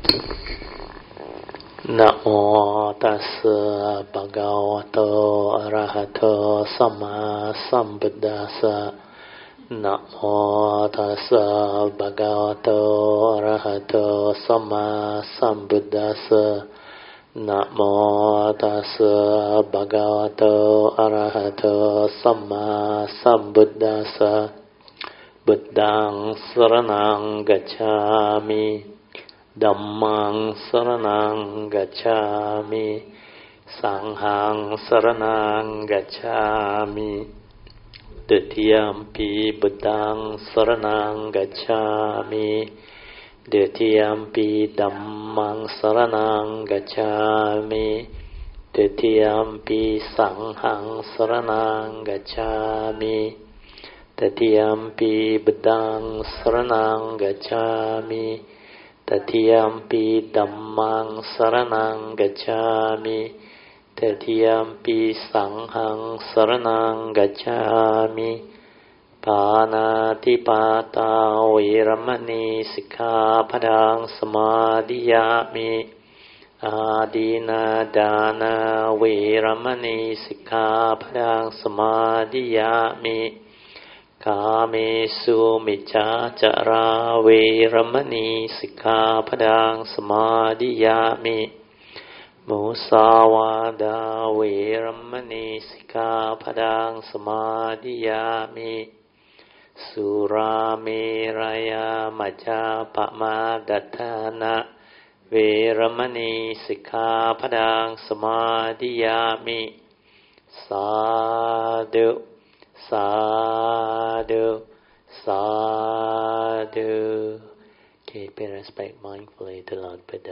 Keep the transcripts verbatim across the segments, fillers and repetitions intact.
นะโมตัสสะภะคะวะโตอะระหะโตสัมมาสัมพุทธัสสะนะโมตัสสะภะคะวะโตอะระหะโตสัมมาสัมพุทธัสสะนะโมตัสสะภะคะวะโตอะระหะโตสัมมาสัมพุทธัสสะบุตตังสรณังกัจฉามิธัมมังสรณังกัจฉามิสังฆังสรณังกัจฉามิตุติยมปีบุตตังสรณังกัจฉามิตุติยมปีธัมมังสรณังกัจฉามิตุติยมปีสังฆังสรณังกัจฉามิตติยมปีบุตตังสรณังกัจฉามิตติยมปีธัมมังสรณังกัจฉามิตติยมปีสังฆังสรณังกัจฉามิปานาติปาตาเวรมณีสิกขาปดังสมาธิยามิอาดีนาดานาเวรมณีสิกขาปดังสมาธิยามิกาเมสุมิจฉาจาราเวรมณีสิกขาปดังสมาธิยามิมุสาวาดาเวรมณีสิกขาปดังสมาธิยามิสุราเมรยามัจจาปมาดัฏฐานะเวรมณีสิกขาปดังสมาธิยามิสาธุSadhu, sadhu. Okay, pay respect mindfully to Lord Buddha.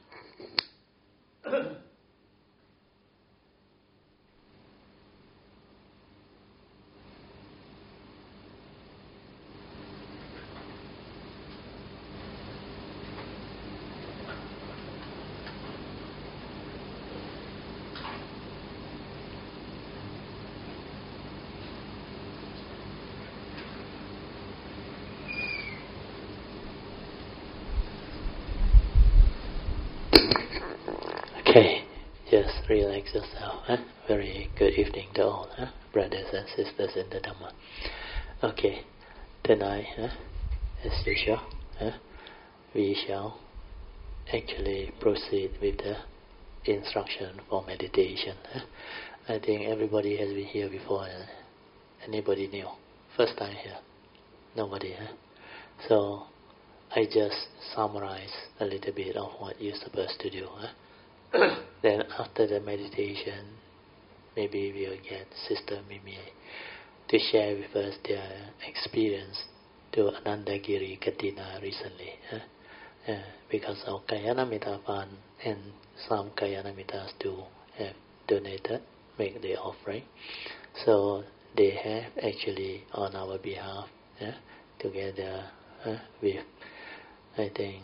Okay, just relax yourself. Huh? Very good evening to all, huh? Brothers and sisters in the Dhamma. Okay, tonight, huh, as usual, huh, we shall actually proceed with the instruction for meditation. Huh? I think everybody has been here before. Huh? Anybody new? First time here? Nobody, huh? So, I just summarize a little bit of what you're supposed to do. Huh? Then after the meditation, maybe we'll get Sister Mimi to share with us their experience to Anandagiri Katina recently. Huh? Uh, because of Kayanamita Fund and some Kayanamittas do have donated, make the offering. So they have actually on our behalf, uh, together uh, with, I think,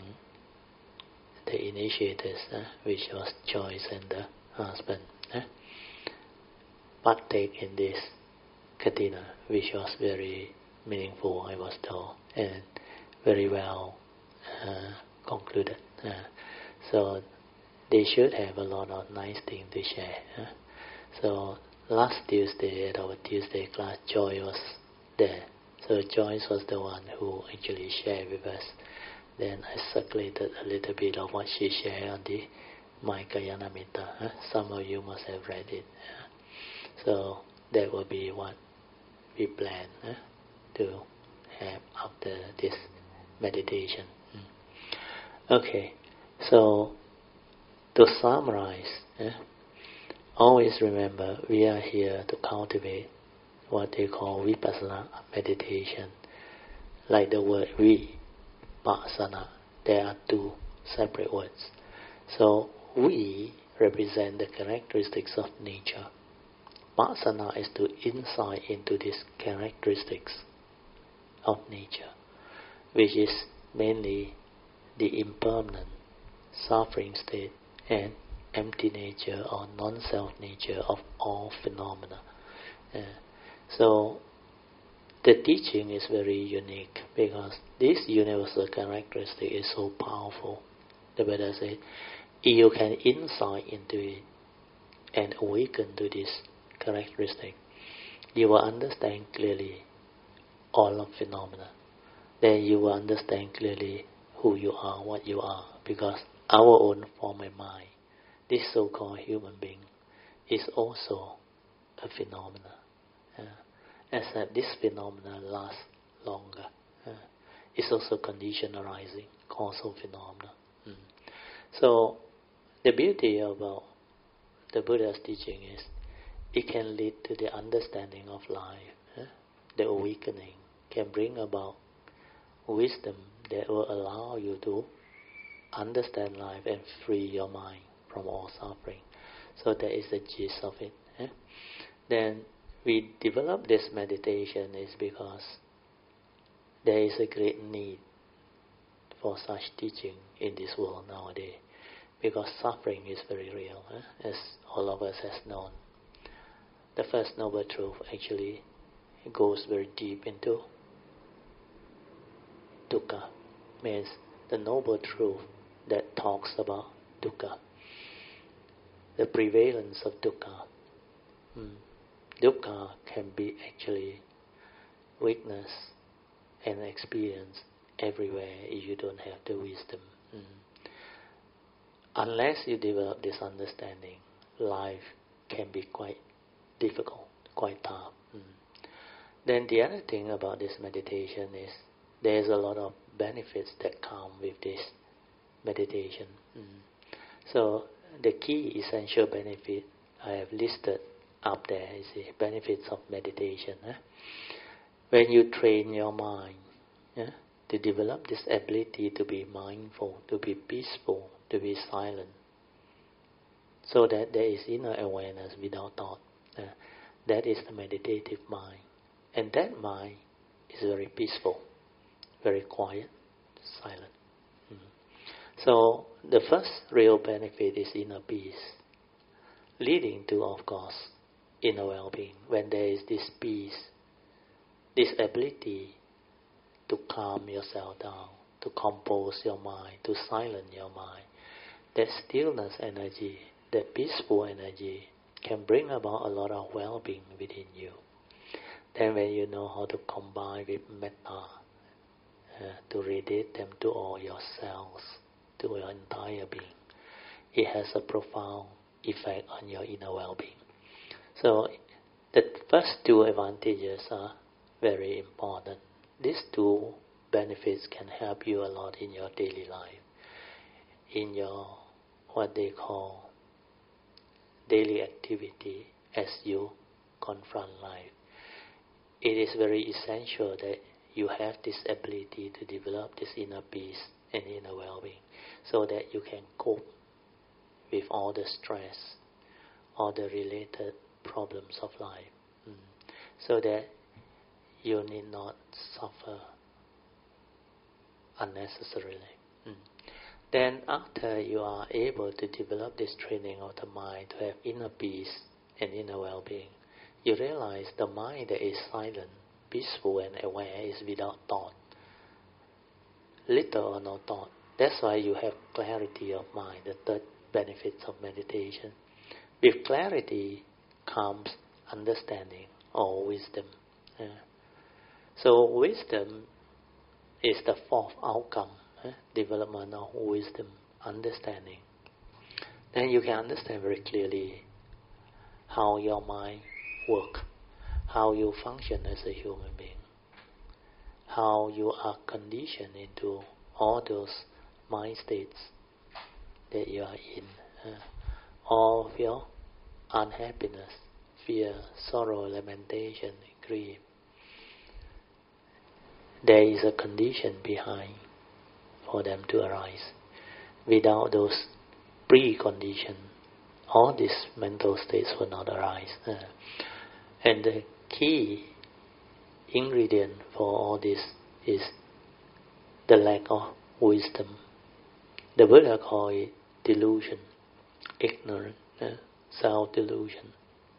the initiators, uh, which was Joyce and the husband, uh, partake in this Katina, which was very meaningful, I was told, and very well uh, concluded. Uh, so they should have a lot of nice things to share. Uh. So last Tuesday at our Tuesday class, Joy was there. So Joyce was the one who actually shared with us. Then I circulated a little bit of what she shared on the My Kayanamita. Huh? Some of you must have read it. Huh? So that will be what we plan huh? to have after this meditation. Hmm. Okay, so to summarize, huh? always remember we are here to cultivate what they call vipassana meditation, like the word we. Pasana. There are two separate words. So we represent the characteristics of nature. Pasana is to insight into these characteristics of nature, which is mainly the impermanent, suffering state and empty nature or non-self nature of all phenomena. Uh, so the teaching is very unique because this universal characteristic is so powerful The Buddha said, if you can insight into it and awaken to this characteristic, you will understand clearly all of phenomena. Then you will understand clearly who you are, what you are, because our own form and mind, this so-called human being, is also a phenomena. Uh, except this phenomena lasts longer. Uh, it's also condition arising, causal phenomena. Mm. So the beauty about the Buddha's teaching is it can lead to the understanding of life. Uh, the awakening can bring about wisdom that will allow you to understand life and free your mind from all suffering. So that is the gist of it. Eh? Then we develop this meditation is because there is a great need for such teaching in this world nowadays, because suffering is very real, eh? As all of us has known. The first noble truth actually goes very deep into dukkha, means the noble truth that talks about dukkha, the prevalence of dukkha. Mm. Dukkha can be actually witnessed and experienced everywhere if you don't have the wisdom. Mm. Unless you develop this understanding, life can be quite difficult, quite tough. Mm. Then the other thing about this meditation is there's a lot of benefits that come with this meditation. Mm. So the key essential benefit I have listed up there is the benefits of meditation. Eh? When you train your mind eh, to develop this ability to be mindful, to be peaceful, to be silent, so that there is inner awareness without thought. Eh? That is the meditative mind. And that mind is very peaceful, very quiet, silent. Mm. So the first real benefit is inner peace, leading to, of course, inner well-being. When there is this peace, this ability to calm yourself down, to compose your mind, to silence your mind, that stillness energy, that peaceful energy can bring about a lot of well-being within you. Then when you know how to combine with metta, uh, to radiate them to all your cells, to your entire being, it has a profound effect on your inner well-being. So the first two advantages are very important. These two benefits can help you a lot in your daily life, in your what they call daily activity as you confront life. It is very essential that you have this ability to develop this inner peace and inner well-being so that you can cope with all the stress, all the related problems of life, mm. so that you need not suffer unnecessarily. Mm. Then after you are able to develop this training of the mind to have inner peace and inner well-being, you realize the mind that is silent, peaceful and aware is without thought, little or no thought. That's why you have clarity of mind, the third benefits of meditation. With clarity comes understanding or wisdom. Yeah. So wisdom is the fourth outcome, eh? Development of wisdom, understanding. Then you can understand very clearly how your mind works, how you function as a human being, how you are conditioned into all those mind states that you are in, uh, all of your unhappiness, fear, sorrow, lamentation, grief. There is a condition behind for them to arise. Without those preconditions, all these mental states will not arise. Uh, and the key ingredient for all this is the lack of wisdom. The Buddha called it delusion, ignorance, uh, self-delusion.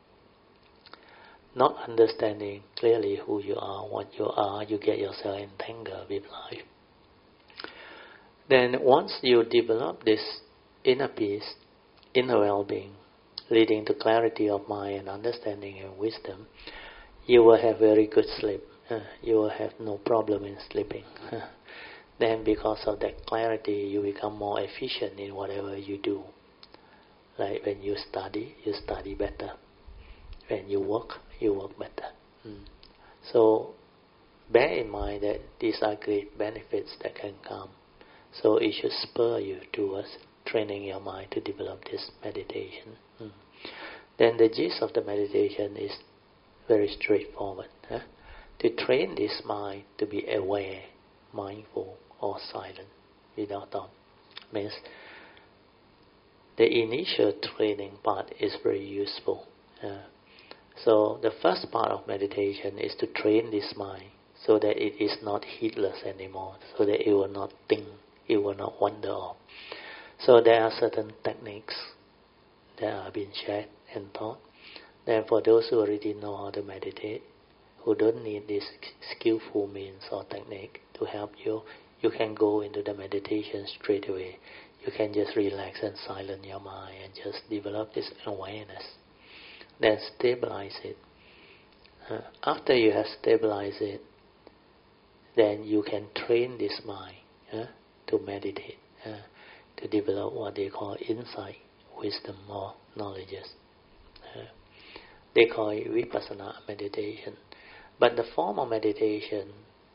Not understanding clearly who you are, what you are, you get yourself entangled with life. Then once you develop this inner peace, inner well-being, leading to clarity of mind and understanding and wisdom, you will have very good sleep. Uh, you will have no problem in sleeping. Then because of that clarity, you become more efficient in whatever you do. Like when you study, you study better. When you work, you work better. Mm. So bear in mind that these are great benefits that can come. So it should spur you towards training your mind to develop this meditation. Mm. Then the gist of the meditation is very straightforward. Huh? To train this mind to be aware, mindful, or silent, without thought, means the initial training part is very useful. Uh, so the first part of meditation is to train this mind so that it is not heedless anymore, so that it will not think, it will not wander off. So there are certain techniques that are being shared and taught. Then for those who already know how to meditate, who don't need this skillful means or technique to help you, you can go into the meditation straight away. You can just relax and silence your mind and just develop this awareness. Then stabilize it. Uh, after you have stabilized it, then you can train this mind uh, to meditate, uh, to develop what they call insight, wisdom, or knowledges. Uh, they call it vipassana meditation. But the form of meditation,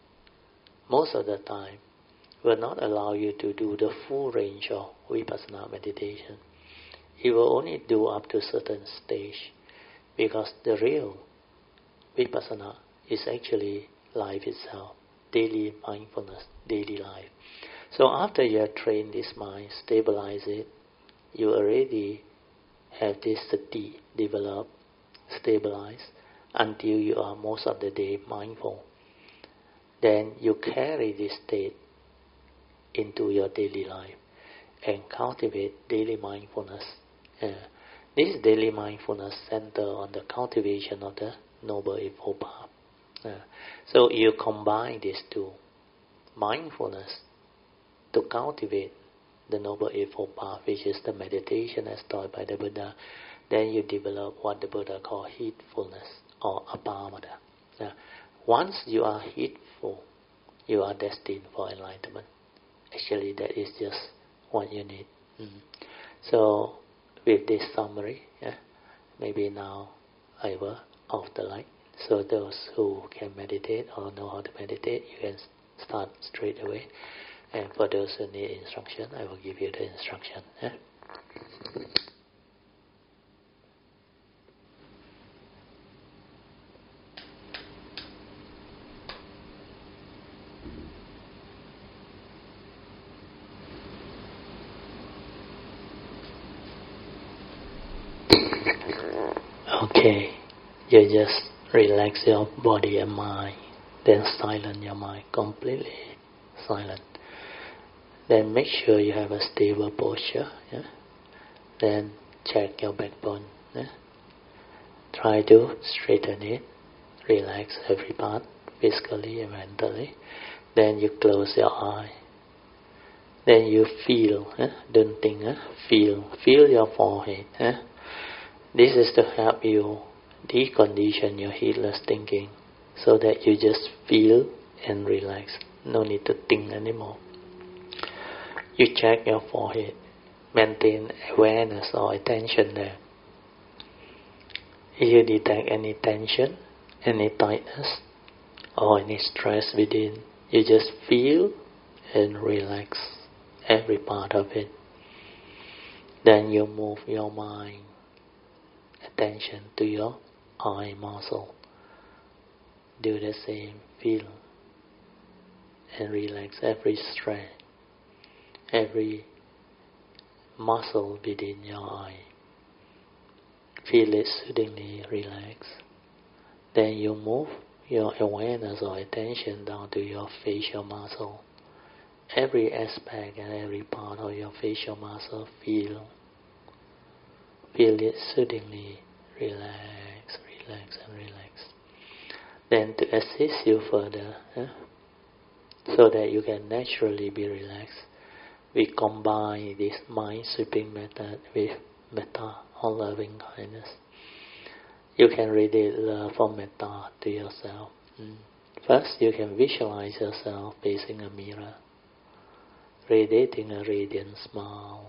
most of the time, will not allow you to do the full range of vipassana meditation. It will only do up to a certain stage, because the real vipassana is actually life itself, daily mindfulness, daily life. So after you have trained this mind, stabilize it, you already have this sati developed, stabilized, until you are most of the day mindful. Then you carry this state into your daily life and cultivate daily mindfulness. Uh, this daily mindfulness center on the cultivation of the Noble Eightfold Path. Uh, so you combine these two, mindfulness to cultivate the Noble Eightfold Path, which is the meditation as taught by the Buddha. Then you develop what the Buddha called heedfulness or apamada. Uh, once you are heedful, you are destined for enlightenment. Actually, that is just what you need. Mm. So, with this summary, yeah, maybe now I will off the light. So those who can meditate or know how to meditate, you can start straight away. And for those who need instruction, I will give you the instruction. Yeah? Okay, you just relax your body and mind, then silence your mind completely, silent. Then make sure you have a stable posture. Yeah? Then check your backbone. Yeah? Try to straighten it, relax every part, physically and mentally. Then you close your eye. Then you feel, eh? Don't think, eh? feel, feel your forehead. Eh? This is to help you decondition your heedless thinking, so that you just feel and relax. No need to think anymore. You check your forehead, maintain awareness or attention there. If you detect any tension, any tightness, or any stress within, you just feel and relax every part of it. Then you move your mind, attention to your eye muscle. Do the same, feel and relax every stress, every muscle within your eye. Feel it soothingly relax. Then you move your awareness or attention down to your facial muscle. Every aspect and every part of your facial muscle, feel. Feel it soothingly relax, relax and relax. Then to assist you further, eh, so that you can naturally be relaxed, we combine this mind sweeping method with metta or loving kindness. You can radiate love or metta to yourself. Mm. First, you can visualize yourself facing a mirror, radiating a radiant smile.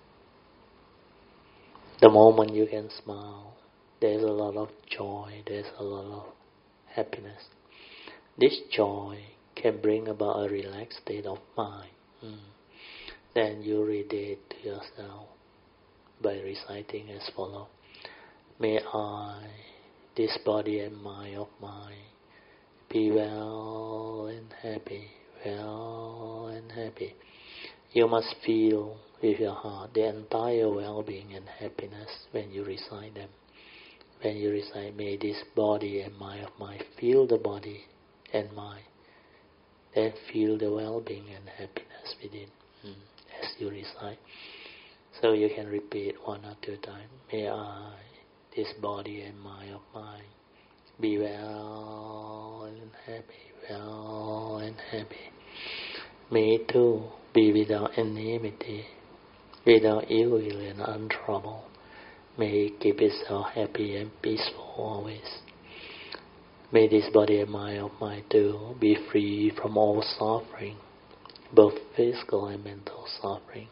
The moment you can smile, there's a lot of joy, there's a lot of happiness. This joy can bring about a relaxed state of mind. Mm. Then you radiate to yourself by reciting as follows. May I, this body and mind of mine, be well and happy, well and happy. You must feel with your heart the entire well-being and happiness when you recite them. When you recite, may this body and mind of mine, feel the body and mind. Then feel the well-being and happiness within mm, as you recite. So you can repeat one or two times. May I, this body and mind of mine, be well and happy, well and happy. May it too be without enmity, without ill will and untroubled. May it keep itself happy and peaceful always. May this body and mind of mine too be free from all suffering, both physical and mental suffering,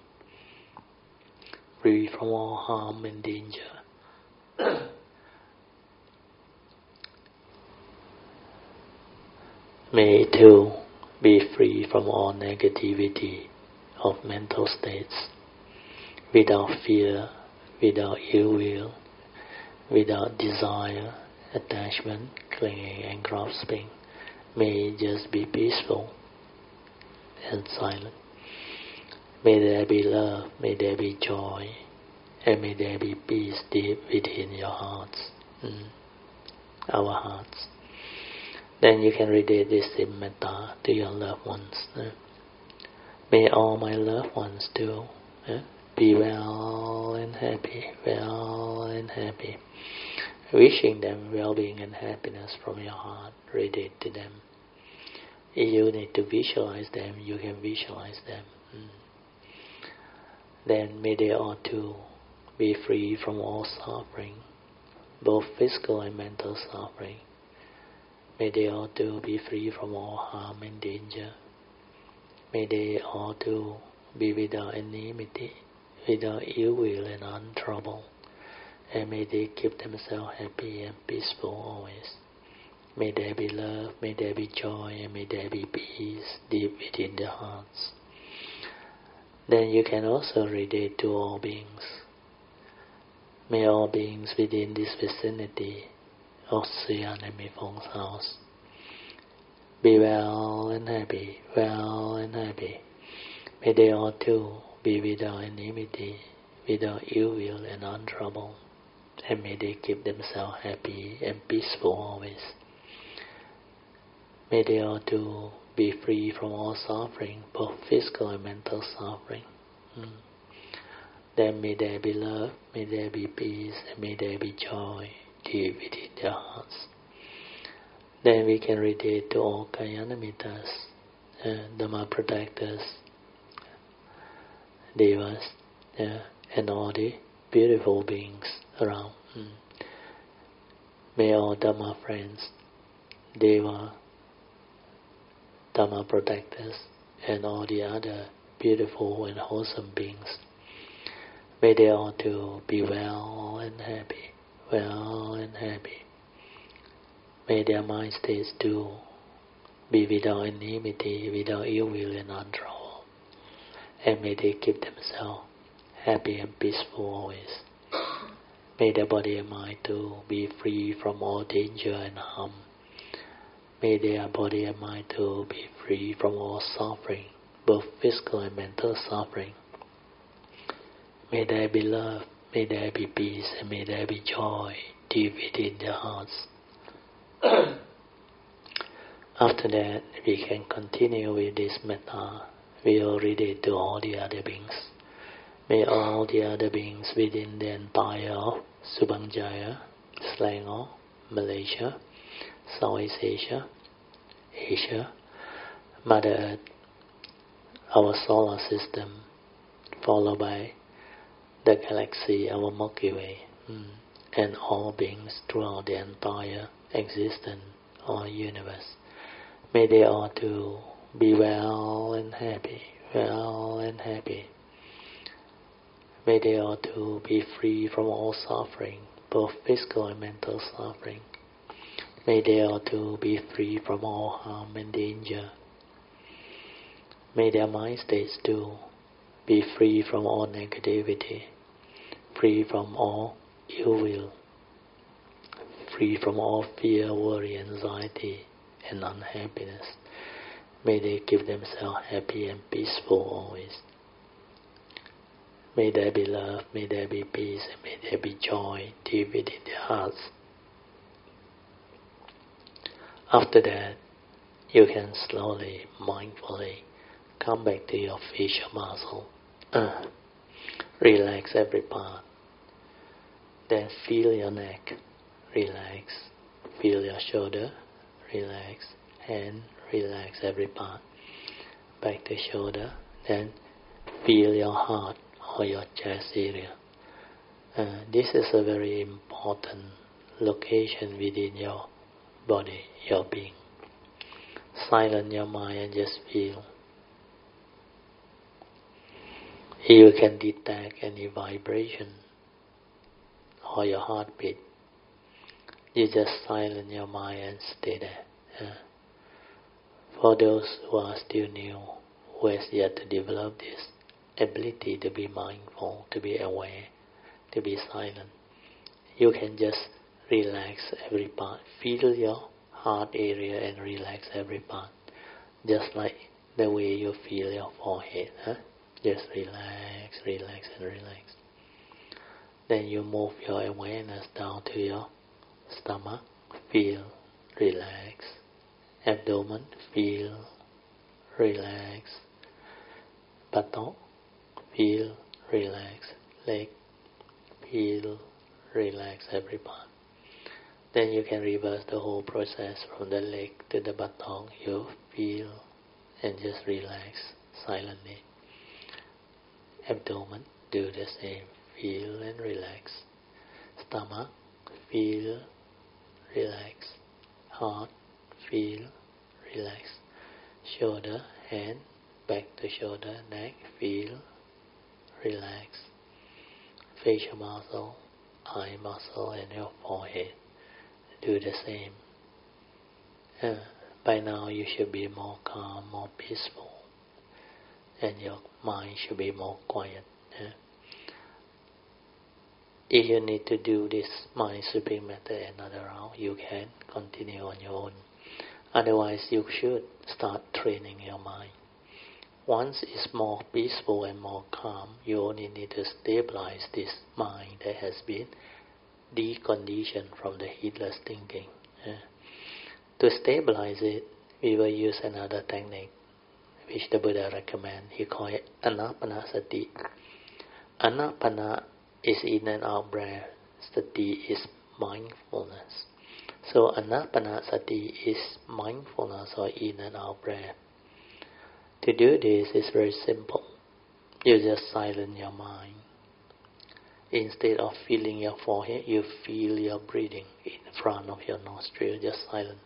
free from all harm and danger. May it too be free from all negativity of mental states, without fear, without ill will, without desire, attachment, clinging and grasping. May it just be peaceful and silent. May there be love, may there be joy, and may there be peace deep within your hearts, mm, our hearts. Then you can radiate this in metta to your loved ones. Eh? May all my loved ones too eh? be well and happy, well and happy. Wishing them well-being and happiness from your heart, radiate to them. If you need to visualize them, you can visualize them. Mm. Then may they all too be free from all suffering, both physical and mental suffering. May they all too be free from all harm and danger. May they all too be without enmity, without ill will and untroubled. And may they keep themselves happy and peaceful always. May there be love, may there be joy, and may there be peace deep within their hearts. Then you can also radiate to all beings. May all beings within this vicinity of Sian and Mi Feng's house be well and happy, well and happy. May they all too be without enmity, without ill will and untroubled. And may they keep themselves happy and peaceful always. May they all too be free from all suffering, both physical and mental suffering. Mm. Then may there be love, may there be peace, and may there be joy deep within their hearts. Then we can radiate to all Kalyanamitas, uh, Dhamma protectors, Devas, uh, and all the beautiful beings around. Mm. May all Dhamma friends, Deva, Dhamma protectors, and all the other beautiful and wholesome beings, may they all too be well and happy, well and happy. May their mind states too be without enmity, without ill will and untroubled, and may they keep themselves happy and peaceful always. May their body and mind too be free from all danger and harm. May their body and mind too be free from all suffering, both physical and mental suffering. May there be love, may there be peace, and may there be joy deep within their hearts. After that, we can continue with this metta. We will read it to all the other beings. May all the other beings within the entire of Subhangjaya, Selangor, Malaysia, Southeast Asia, Asia, Mother Earth, our solar system, followed by the galaxy, our Milky Way, mm, and all beings throughout the entire existence or universe. May they all too be well and happy, well and happy. May they all too be free from all suffering, both physical and mental suffering. May they all too be free from all harm and danger. May their mind states too be free from all negativity, free from all ill will, free from all fear, worry, anxiety, and unhappiness. May they keep themselves happy and peaceful always. May there be love, may there be peace, and may there be joy deep within their hearts. After that, you can slowly, mindfully come back to your facial muscle. Uh, relax every part. Then feel your neck, relax. Feel your shoulder, relax. Hand, relax every part. Back to shoulder, then feel your heart or your chest area. Uh, this is a very important location within your body, your being. Silence your mind and just feel. You can detect any vibration or your heartbeat. You just silence your mind and stay there. Yeah. For those who are still new, who has yet to develop this ability to be mindful, to be aware, to be silent, you can just relax every part. Feel your heart area and relax every part. Just like the way you feel your forehead. Huh? Just relax, relax and relax. Then you move your awareness down to your stomach. Feel, relax. Abdomen, feel, relax. Buttock, feel, relax. Leg, feel, relax every part. Then you can reverse the whole process from the leg to the buttock. You feel and just relax silently. Abdomen, do the same. Feel and relax. Stomach, feel, relax. Heart, feel, relax. Shoulder, hand, back to shoulder, neck, feel, relax. Facial muscle, eye muscle, and your forehead. Do the same. Uh, by now you should be more calm, more peaceful, and your mind should be more quiet. Uh, if you need to do this mind sweeping method another round, you can continue on your own. Otherwise, you should start training your mind. Once it's more peaceful and more calm, you only need to stabilize this mind that has been deconditioned from the heedless thinking. Uh, to stabilize it, we will use another technique which the Buddha recommends. He called it anapanasati. Anapana is in and out breath. Sati is mindfulness. So anapanasati is mindfulness or in and out breath. To do this is very simple. You just silence your mind. Instead of feeling your forehead, you feel your breathing in front of your nostril. Just silent.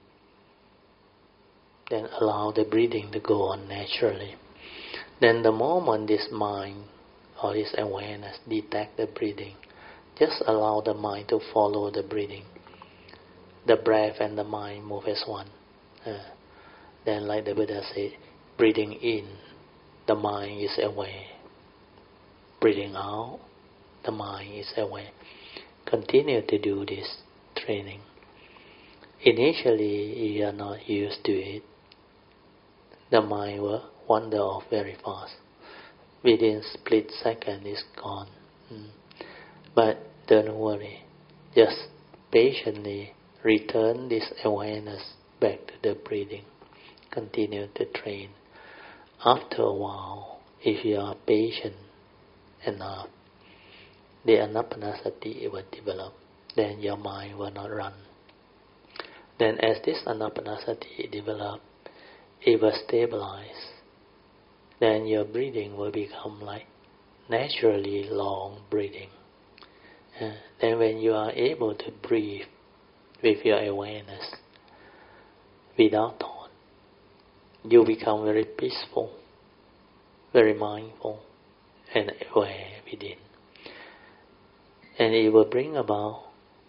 Then allow the breathing to go on naturally. Then the moment this mind or this awareness detect the breathing, just allow the mind to follow the breathing. The breath and the mind move as one. Uh, then like the Buddha said, breathing in, the mind is aware. Breathing out, the mind is aware. Continue to do this training. Initially, you are not used to it. The mind will wander off very fast. Within split second, it's gone. Mm. But don't worry. Just patiently return this awareness back to the breathing. Continue to train. After a while, if you are patient enough, the anapanasati will develop. Then your mind will not run. Then as this anapanasati develops, it will stabilize. Then your breathing will become like naturally long breathing. Uh, then when you are able to breathe with your awareness without thought, you become very peaceful, very mindful and aware within. And it will bring about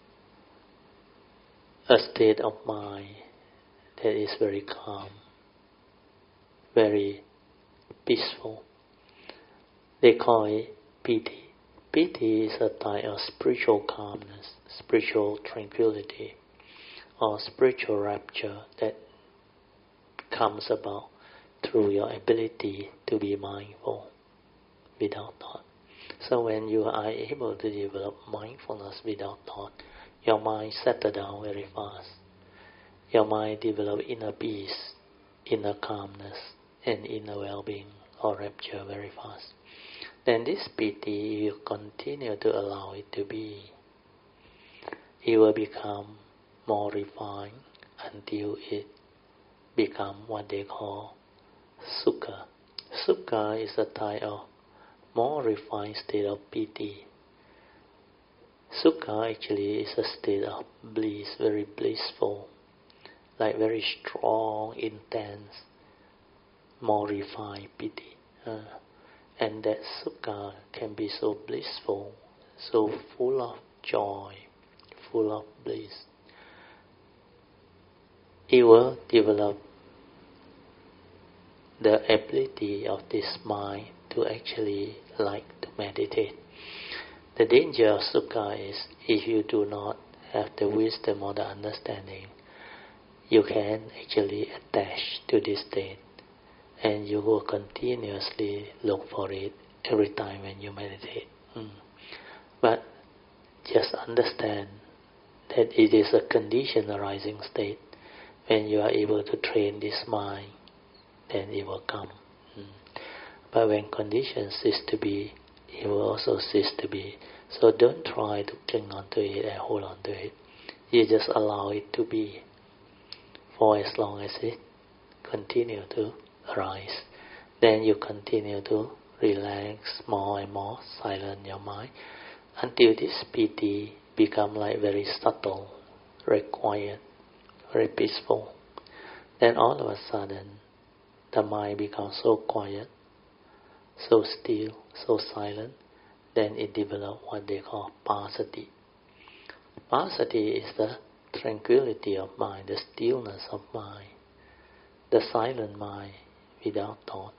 a state of mind that is very calm, very peaceful. They call it piti. Piti is a type of spiritual calmness, spiritual tranquility, or spiritual rapture that comes about through your ability to be mindful without thought. So when you are able to develop mindfulness without thought, your mind settles down very fast. Your mind develops inner peace, inner calmness, and inner well-being or rapture very fast. Then this piti, you continue to allow it to be. It will become more refined until it becomes what they call sukha. Sukha is a type of more refined state of piti. Sukha actually is a state of bliss, very blissful, like very strong, intense, more refined piti. Uh, and that sukha can be so blissful, so full of joy, full of bliss. It will develop the ability of this mind to actually like to meditate. The danger of sukha is if you do not have the wisdom or the understanding, you can actually attach to this state and you will continuously look for it every time when you meditate. Mm. But just understand that it is a conditioned arising state. When you are able to train this mind, then it will come. Mm. But when conditions cease to be, it will also cease to be. So don't try to cling on to it and hold on to it. You just allow it to be for as long as it continue to arise. Then you continue to relax more and more, silence your mind, until this piti become like very subtle, very quiet, very peaceful. Then all of a sudden, the mind becomes so quiet, so still, so silent, then it develops what they call passaddhi. Passaddhi is the tranquility of mind, the stillness of mind, the silent mind without thought.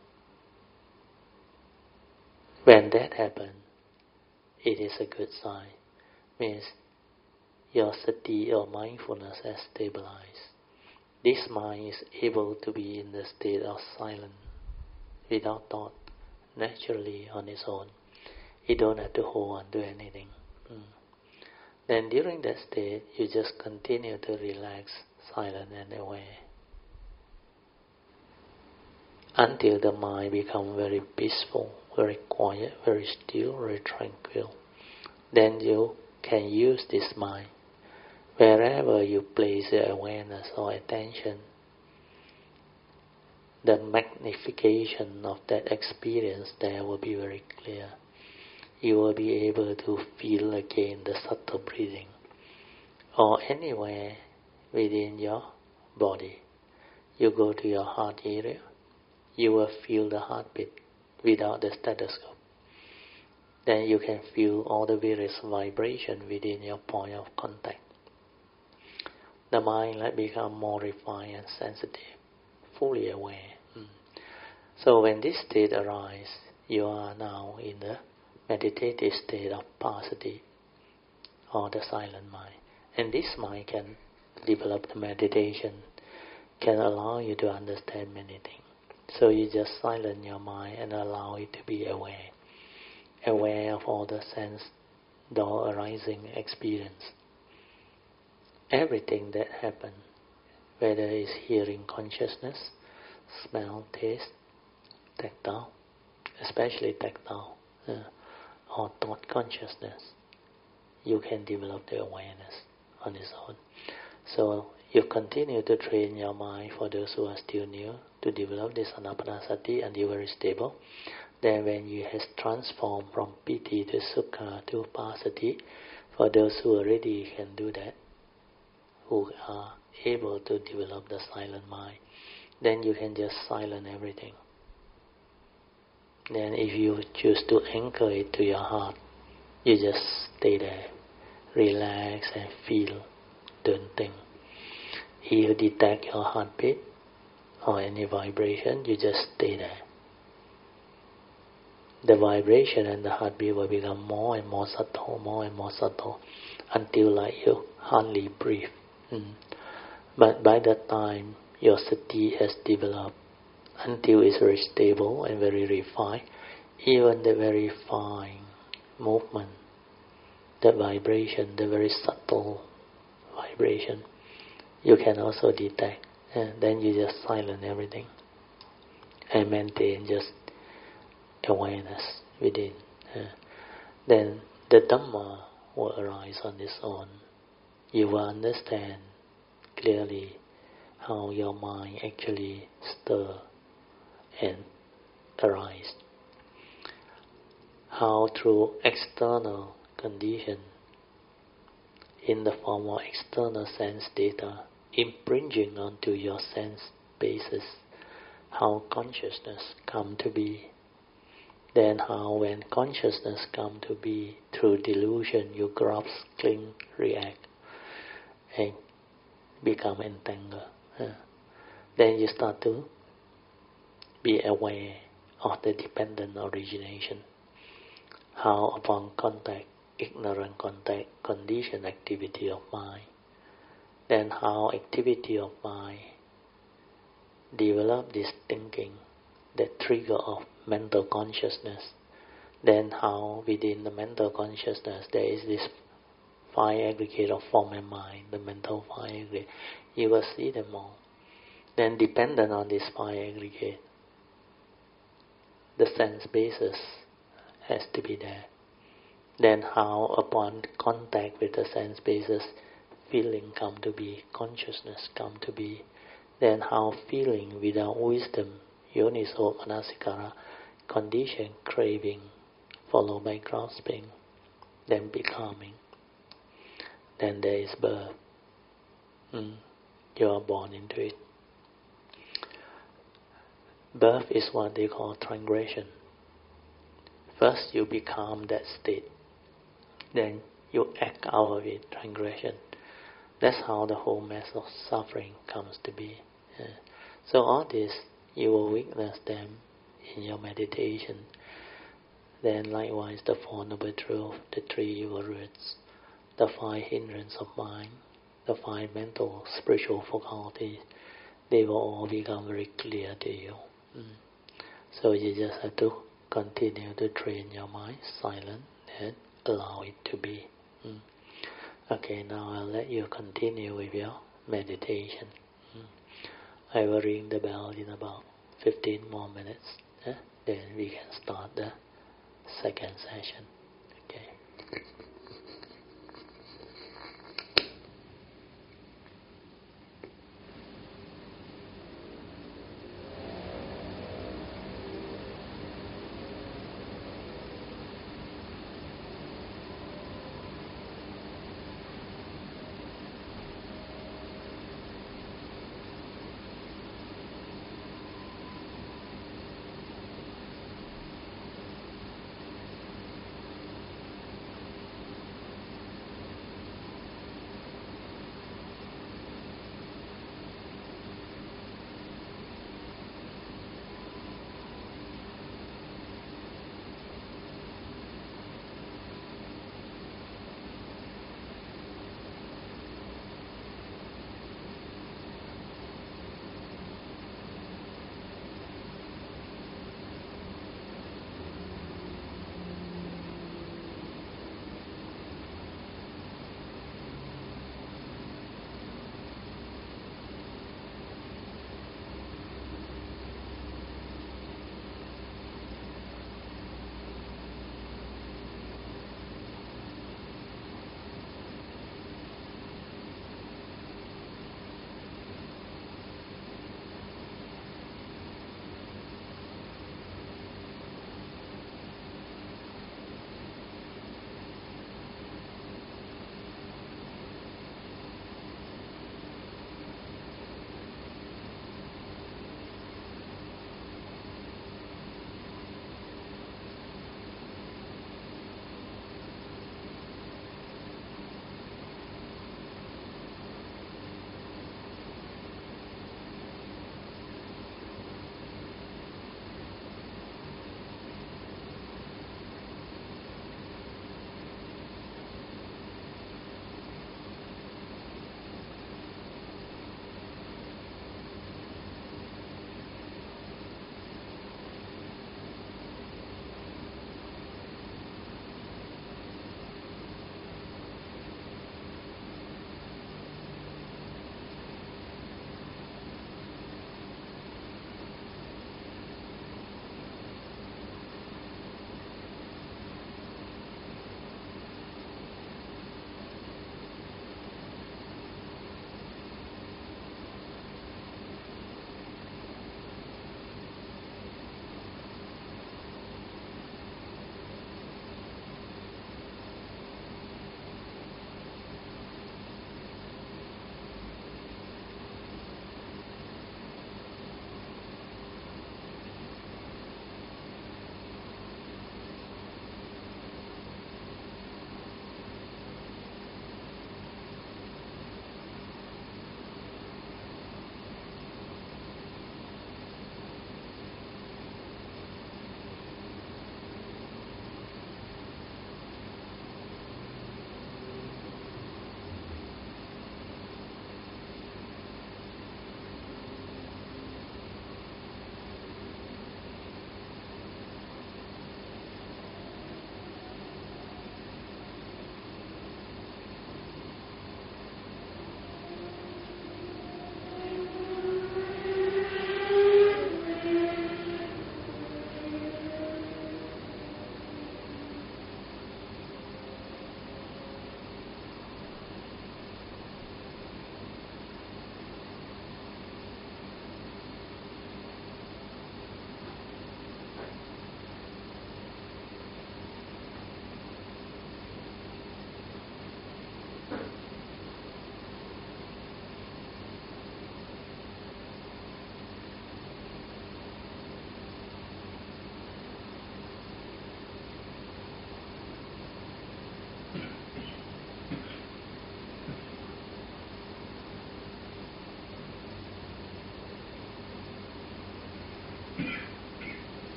When that happens, it is a good sign. Means your sati or mindfulness has stabilized. This mind is able to be in the state of silence, without thought, naturally on its own. You don't have to hold on to anything. Mm. Then during that state, you just continue to relax, silent and aware, until the mind becomes very peaceful, very quiet, very still, very tranquil. Then you can use this mind. Wherever you place your awareness or attention, the magnification of that experience there will be very clear. You will be able to feel again the subtle breathing, or anywhere within your body. You go to your heart area, you will feel the heartbeat without the stethoscope. Then you can feel all the various vibrations within your point of contact. The mind like become more refined and sensitive, fully aware. Mm. So when this state arises, you are now in the meditative state of passaddhi, or the silent mind. And this mind can develop the meditation, can allow you to understand many things. So you just silence your mind and allow it to be aware, aware of all the sense door arising experience. Everything that happens, whether it's hearing consciousness, smell, taste, tactile, especially tactile, uh, or thought consciousness, you can develop the awareness on its own. So you continue to train your mind, for those who are still new, to develop this anapanasati until very stable. Then when you has transformed from piti to sukha to passaddhi, for those who already can do that, who are able to develop the silent mind, then you can just silence everything. Then if you choose to anchor it to your heart, you just stay there, relax and feel, don't think. If you detect your heartbeat or any vibration, you just stay there. The vibration and the heartbeat will become more and more subtle, more and more subtle, until like you hardly breathe. Mm. But by that time, your sati has developed until it's very stable and very refined. Even the very fine movement, the vibration, the very subtle vibration, you can also detect. And then you just silence everything and maintain just awareness within. Uh, then the Dhamma will arise on its own. You will understand clearly how your mind actually stir and arise. How through external condition, in the form of external sense data, impringing onto your sense basis, how consciousness come to be. Then how when consciousness come to be through delusion, you grasp, cling, react, and become entangled. Uh, then you start to be aware of the dependent origination. How upon contact, ignorant contact, condition activity of mind. Then how activity of mind develop this thinking, the trigger of mental consciousness. Then how within the mental consciousness there is this five aggregate of form and mind, the mental five aggregate. You will see them all. Then dependent on this five aggregate, the sense basis has to be there. Then how upon contact with the sense basis, feeling come to be, consciousness come to be. Then how feeling without wisdom, yoniso manasikara, condition, craving, followed by grasping, then becoming. Then there is birth. Mm. You are born into it. Birth is what they call transgression. First you become that state, then you act out of it, transgression. That's how the whole mass of suffering comes to be. Yeah. So all this, you will witness them in your meditation. Then likewise the Four Noble Truths, the Three Evil Roots, the five hindrances of mind, the five mental spiritual faculties, they will all become very clear to you. Mm. So you just have to continue to train your mind, silent, and allow it to be. Mm. Okay, now I'll let you continue with your meditation. Mm. I will ring the bell in about fifteen more minutes. Eh? Then we can start the second session. Okay.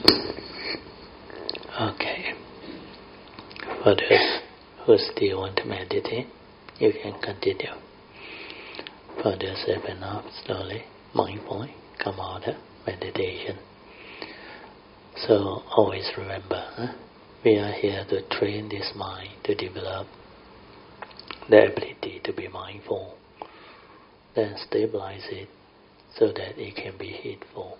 Okay. For those who still want to meditate, you can continue. For those who have enough, slowly, mindfully, come out of meditation. So always remember, huh? We are here to train this mind to develop the ability to be mindful, then stabilize it so that it can be heedful.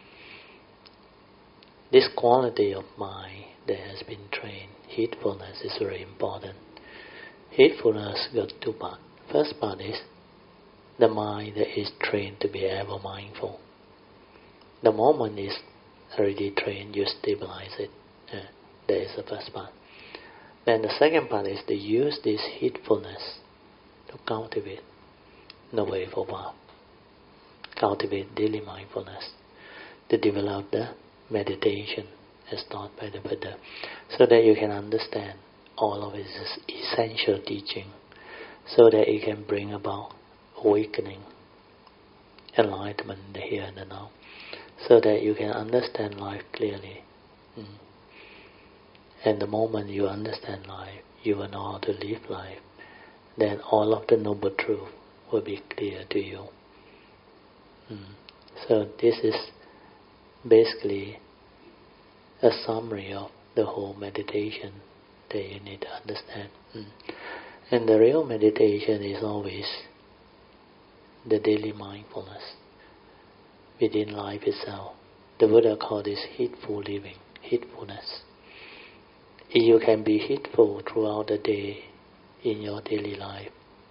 This quality of mind that has been trained, heedfulness, is very important. Heedfulness got two parts. First part is the mind that is trained to be ever mindful. The moment it's already trained, you stabilize it. Uh, that is the first part. Then the second part is to use this heedfulness to cultivate the way forward. Cultivate daily mindfulness to develop the meditation as taught by the Buddha, so that you can understand all of his essential teaching, so that it can bring about awakening, enlightenment in the here and the now, so that you can understand life clearly. Mm. And the moment you understand life, you will know how to live life. Then all of the noble truth will be clear to you. Mm. So this is basically a summary of the whole meditation that you need to understand. Mm. And the real meditation is always the daily mindfulness within life itself. The Buddha called this heedful living, heedfulness. If you can be heedful throughout the day in your daily life,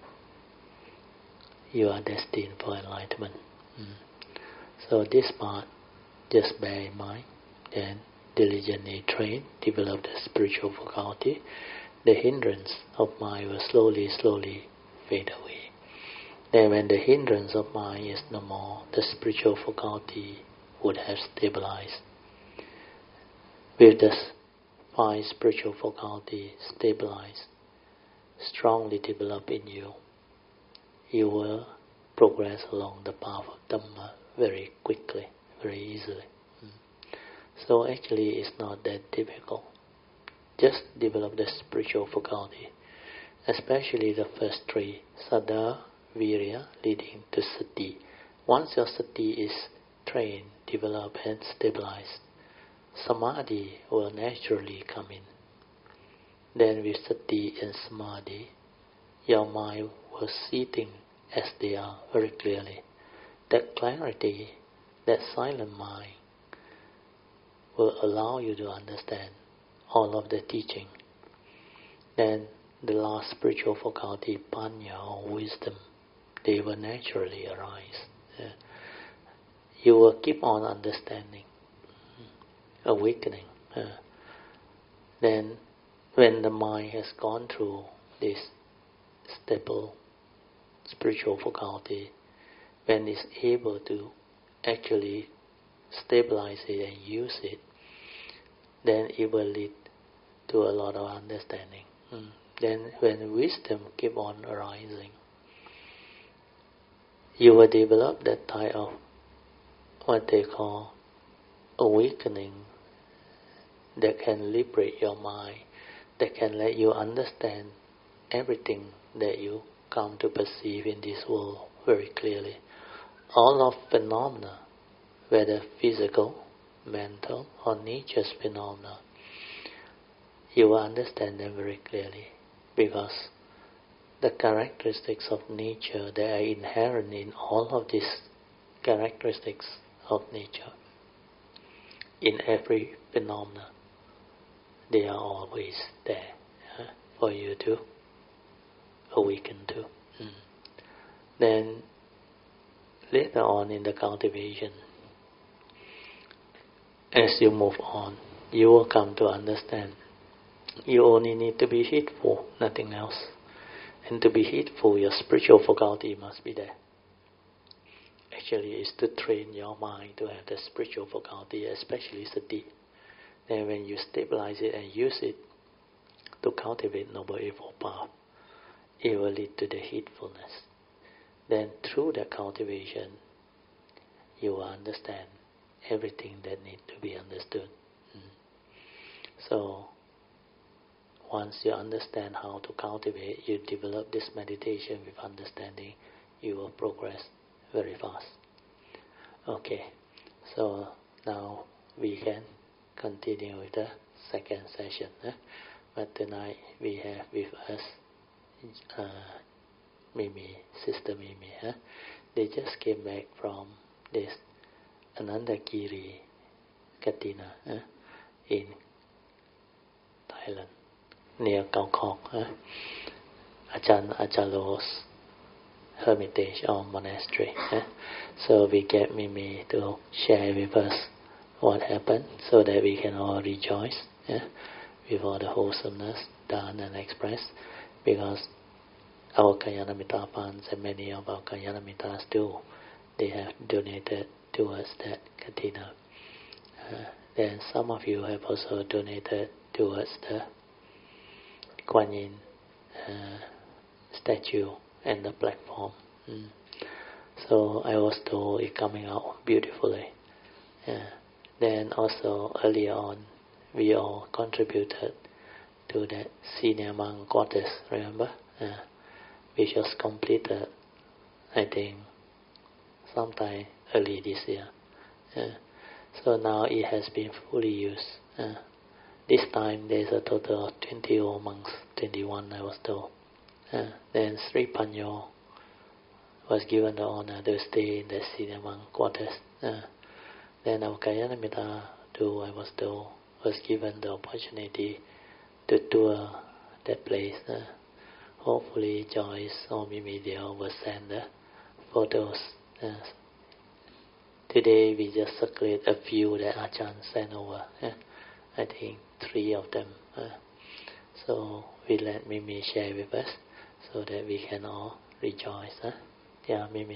you are destined for enlightenment. Mm. So this part, just bear in mind, then diligently train, develop the spiritual faculty, the hindrance of mind will slowly, slowly fade away. Then when the hindrance of mind is no more, the spiritual faculty would have stabilized. With the five spiritual faculty stabilized, strongly developed in you, you will progress along the path of Dhamma very quickly, very easily. Mm. So actually it's not that difficult. Just develop the spiritual faculty, especially the first three, Saddha, Virya, leading to Sati. Once your Sati is trained, developed and stabilized, Samadhi will naturally come in. Then with Sati and Samadhi, your mind will see things as they are very clearly. That clarity, that silent mind, will allow you to understand all of the teaching. Then the last spiritual faculty, Panya or wisdom, they will naturally arise. Yeah. You will keep on understanding, awakening. Yeah. Then when the mind has gone through this stable spiritual faculty, when it's able to actually stabilize it and use it, then it will lead to a lot of understanding. Mm. Then when wisdom keep on arising, you will develop that type of what they call awakening that can liberate your mind, that can let you understand everything that you come to perceive in this world very clearly. All of phenomena, whether physical, mental, or nature's phenomena, you will understand them very clearly, because the characteristics of nature that are inherent in all of these characteristics of nature, in every phenomena, they are always there uh, for you to awaken to. Mm. Then later on in the cultivation, as you move on, you will come to understand you only need to be heedful, nothing else. And to be heedful, your spiritual faculty must be there. Actually, it's to train your mind to have the spiritual faculty, especially Sati. Then when you stabilize it and use it to cultivate Noble Eightfold Path, it will lead to the heedfulness. Then through that cultivation, you will understand everything that needs to be understood. So once you understand how to cultivate, you develop this meditation with understanding, you will progress very fast. Okay, so now we can continue with the second session. Eh? But tonight we have with us uh, Mimi, Sister Mimi. Eh? They just came back from this Anandagiri Katina eh? in Thailand, near Kaukok. Eh? Ajahn Ajalo's hermitage or monastery. Eh? So we get Mimi to share with us what happened so that we can all rejoice eh? with all the wholesomeness done and expressed, because our Kalyanamitta funds and many of our Kalyanamitas do, they have donated towards that Katina. Uh, then some of you have also donated towards the Kuan Yin uh, statue and the platform. Mm. So I was told it's coming out beautifully. Yeah. Then also earlier on, we all contributed to that senior monk goddess, remember? Yeah. Which was completed, I think, sometime early this year. Yeah. So now it has been fully used. Yeah. This time there's a total of twenty old monks, twenty-one I was told. Yeah. Then Sri Panyo was given the honor to stay in the senior monk quarters. Uh, then our Kalyanamitta too, I was told, was given the opportunity to tour that place. Uh, hopefully Joyce or Mimi they all will send the photos. Uh, today we just circulate a few that Ajahn sent over. Uh, I think three of them. Uh, so we let Mimi share with us so that we can all rejoice. Huh? Yeah, Mimi.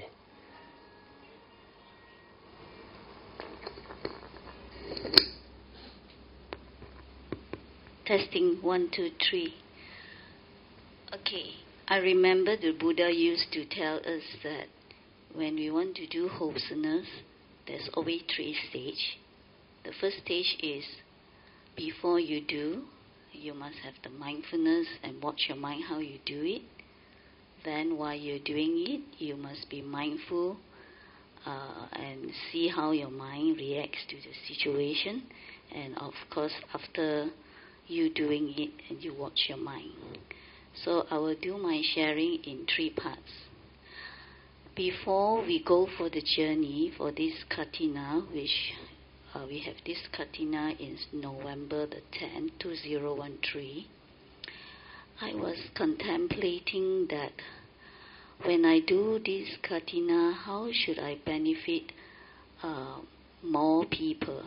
Testing one, two, three. Okay, I remember the Buddha used to tell us that when we want to do wholesomeness, there's always three stages. The first stage is before you do, you must have the mindfulness and watch your mind how you do it. Then while you're doing it, you must be mindful uh, and see how your mind reacts to the situation. And of course, after you doing it, and you watch your mind. So I will do my sharing in three parts. Before we go for the journey for this Katina, which uh, we have this Katina in November the tenth, two thousand thirteen, I was contemplating that when I do this Katina, how should I benefit uh, more people?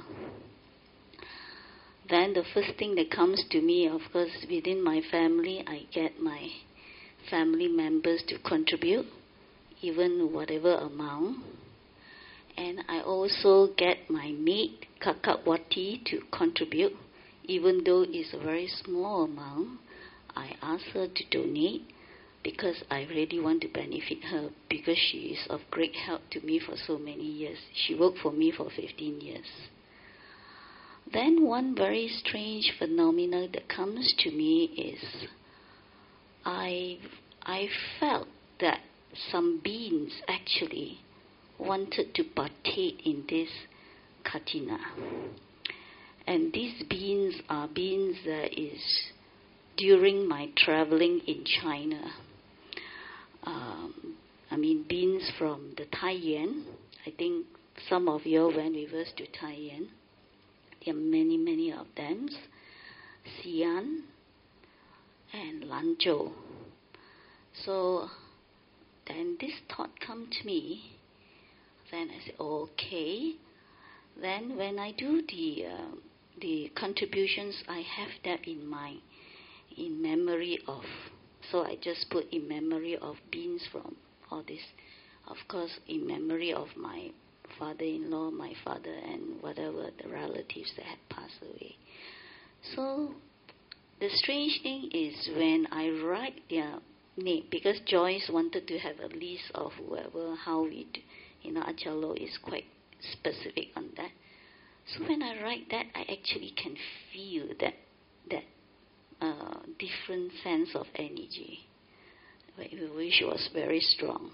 Then the first thing that comes to me, of course, within my family, I get my family members to contribute, even whatever amount. And I also get my maid, Kakawati, to contribute, even though it's a very small amount. I ask her to donate because I really want to benefit her, because she is of great help to me for so many years. She worked for me for fifteen years. Then one very strange phenomenon that comes to me is I I felt that some beings actually wanted to partake in this Katina. And these beings are beings that is during my traveling in China. Um, I mean beings from the Taiyan. I think some of you went with us to Taiyan. There are many, many of them. Xi'an and Lanzhou. So then this thought come to me. Then I said, okay. Then when I do the uh, the contributions, I have that in mind, in memory of. So I just put in memory of beings from all this. Of course, in memory of my father-in-law, my father, and whatever the relatives that had passed away. So the strange thing is when I write their name, because Joyce wanted to have a list of whoever, how we do, you know, Ajalo is quite specific on that. So when I write that, I actually can feel that that uh, different sense of energy, which was very strong.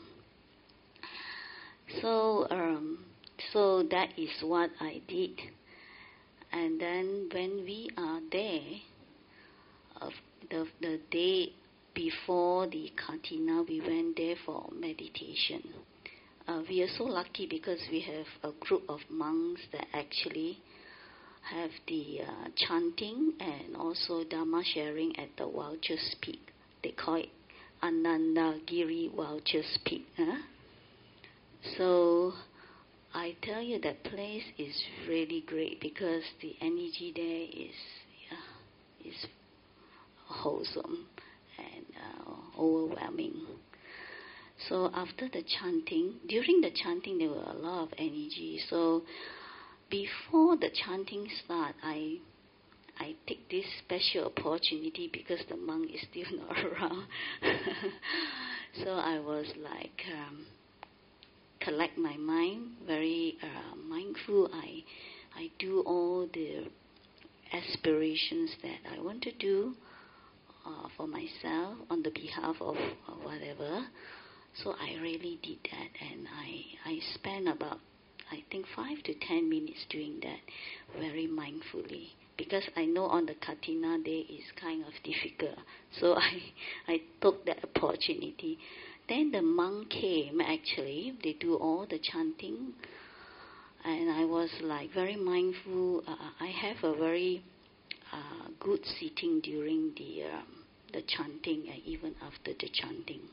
So, um, so that is what I did. And then when we are there, uh, the the day before the Katina, we went there for meditation. Uh, we are so lucky because we have a group of monks that actually have the uh, chanting and also Dharma sharing at the Vulture's Peak. They call it Anandagiri Vulture's Peak. Huh? So I tell you, that place is really great because the energy there is yeah, is wholesome and uh, overwhelming. So after the chanting, during the chanting there were a lot of energy. So before the chanting start, I I take this special opportunity because the monk is still not around. So I was like um, collect my mind, very uh, mindful. I I do all the aspirations that I want to do uh, for myself on the behalf of uh, whatever. So I really did that, and I I spent about I think five to ten minutes doing that very mindfully, because I know on the Katina day is kind of difficult. So I I took that opportunity. Then the monk came, actually. They do all the chanting. And I was like very mindful. Uh, I have a very uh, good sitting during the um, the chanting and even after the chanting.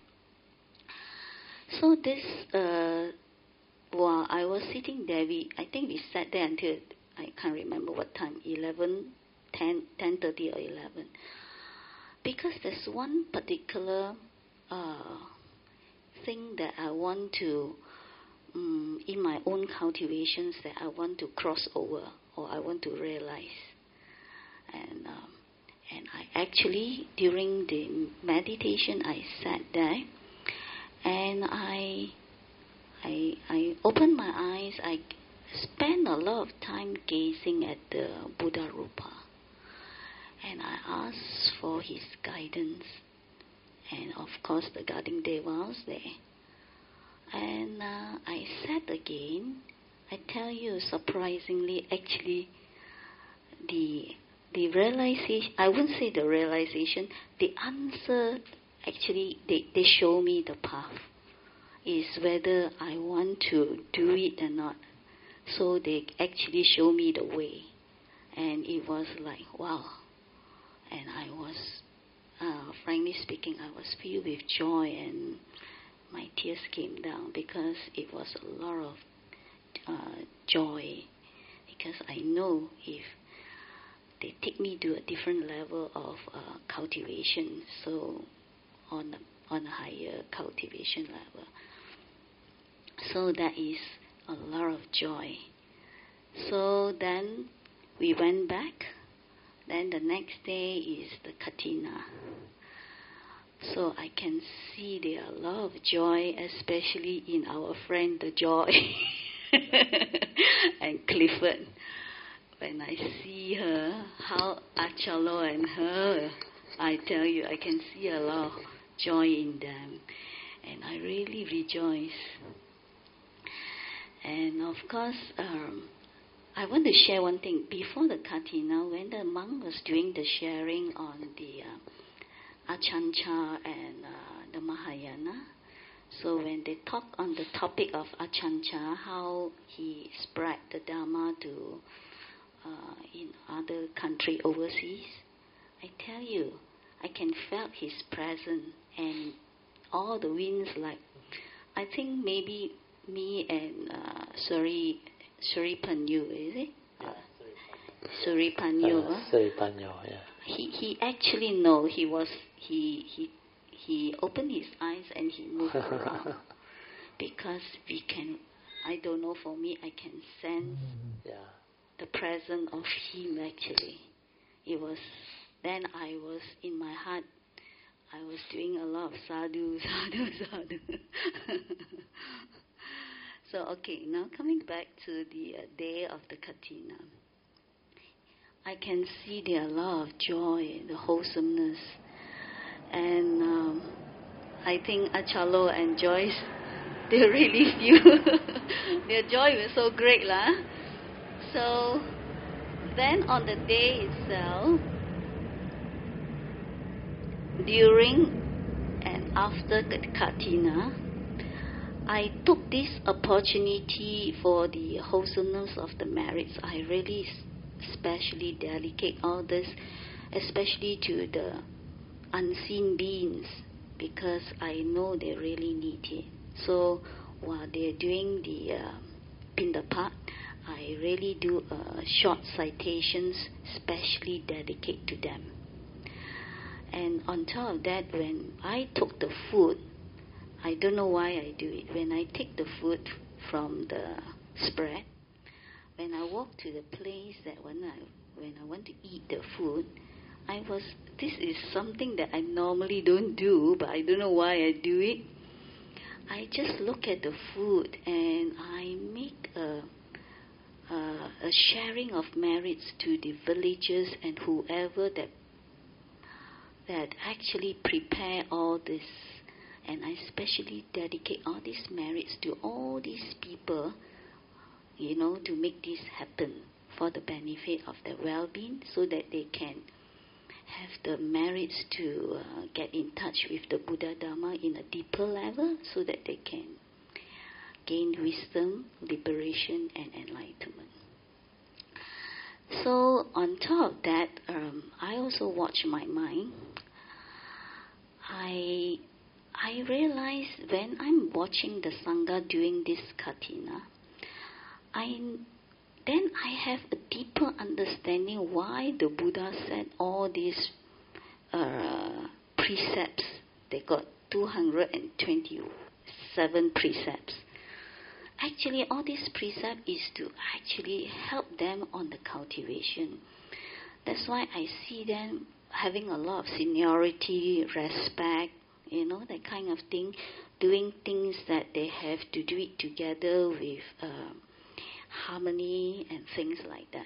So this, uh, while I was sitting there, we, I think we sat there until, I can't remember what time, eleven, ten, ten thirty or eleven. Because there's one particular uh, thing that I want to, um, in my own cultivations, that I want to cross over or I want to realize. And um, and I actually, during the meditation, I sat there and I I I opened my eyes. I spent a lot of time gazing at the Buddha Rupa, and I asked for his guidance. And of course, the guarding deva was there. And uh, I sat again. I tell you, surprisingly, actually, the the realization, I wouldn't say the realization, the answer, actually, they, they show me the path, is whether I want to do it or not. So they actually show me the way. And it was like, wow. And I was, uh, frankly speaking, I was filled with joy, and my tears came down because it was a lot of uh, joy. Because I know if they take me to a different level of uh, cultivation, so on a, on a higher cultivation level. So that is a lot of joy. So then we went back. Then the next day is the Katina. So I can see there are a lot of joy, especially in our friend the Joy and Clifford. When I see her, how Achalo and her, I tell you, I can see a lot of joy in them. And I really rejoice. And of course, um, I want to share one thing. Before the Katina, when the monk was doing the sharing on the uh, Achancha and uh, the Mahayana, so when they talk on the topic of Achancha, how he spread the Dharma to uh, in other country overseas, I tell you, I can felt his presence and all the winds like, I think maybe me and uh, Suri Suri Panyu, is it? Uh, Suri Panyu. Uh, Suri Panyu, yeah. He he actually know he was he he he opened his eyes and he moved around because we can. I don't know. For me, I can sense yeah. the presence of him. Actually, it was. Then I was in my heart. I was doing a lot of sadhu, sadhu, sadhu. So, okay, now coming back to the uh, day of the Katina. I can see there are a lot of joy, the wholesomeness. And um, I think Achalo and Joyce, they really feel their joy was so great. lah. So then on the day itself, during and after the Katina, I took this opportunity for the wholesomeness of the marriage. I really especially dedicate all this, especially to the unseen beings, because I know they really need it. So while they're doing the uh, Pindapat, I really do uh, short citations, specially dedicate to them. And on top of that, when I took the food, I don't know why I do it. When I take the food from the spread, when I walk to the place that when I when I want to eat the food, I was this is something that I normally don't do, but I don't know why I do it. I just look at the food and I make a a, a sharing of merits to the villagers and whoever that that actually prepare all this. And I especially dedicate all these merits to all these people, you know, to make this happen for the benefit of their well-being, so that they can have the merits to uh, get in touch with the Buddha Dharma in a deeper level, so that they can gain wisdom, liberation, and enlightenment. So on top of that, um, I also watch my mind. I I realize when I'm watching the Sangha doing this Katina, I then I have a deeper understanding why the Buddha said all these uh, precepts. They got two hundred twenty-seven precepts. Actually, all these precepts is to actually help them on the cultivation. That's why I see them having a lot of seniority, respect, you know, that kind of thing, doing things that they have to do it together with um, harmony and things like that.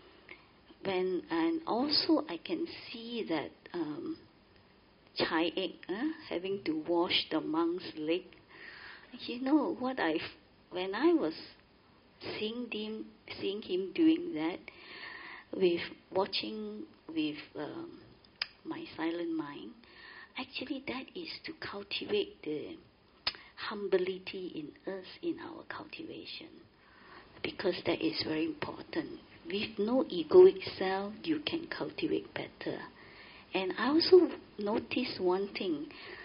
When and also I can see that um, Chai Ek uh, having to wash the monk's leg. You know what I when I was seeing him seeing him doing that, with watching with um, my silent mind. Actually, that is to cultivate the humility in us, in our cultivation, because that is very important. With no egoic self, you can cultivate better. And I also noticed one thing.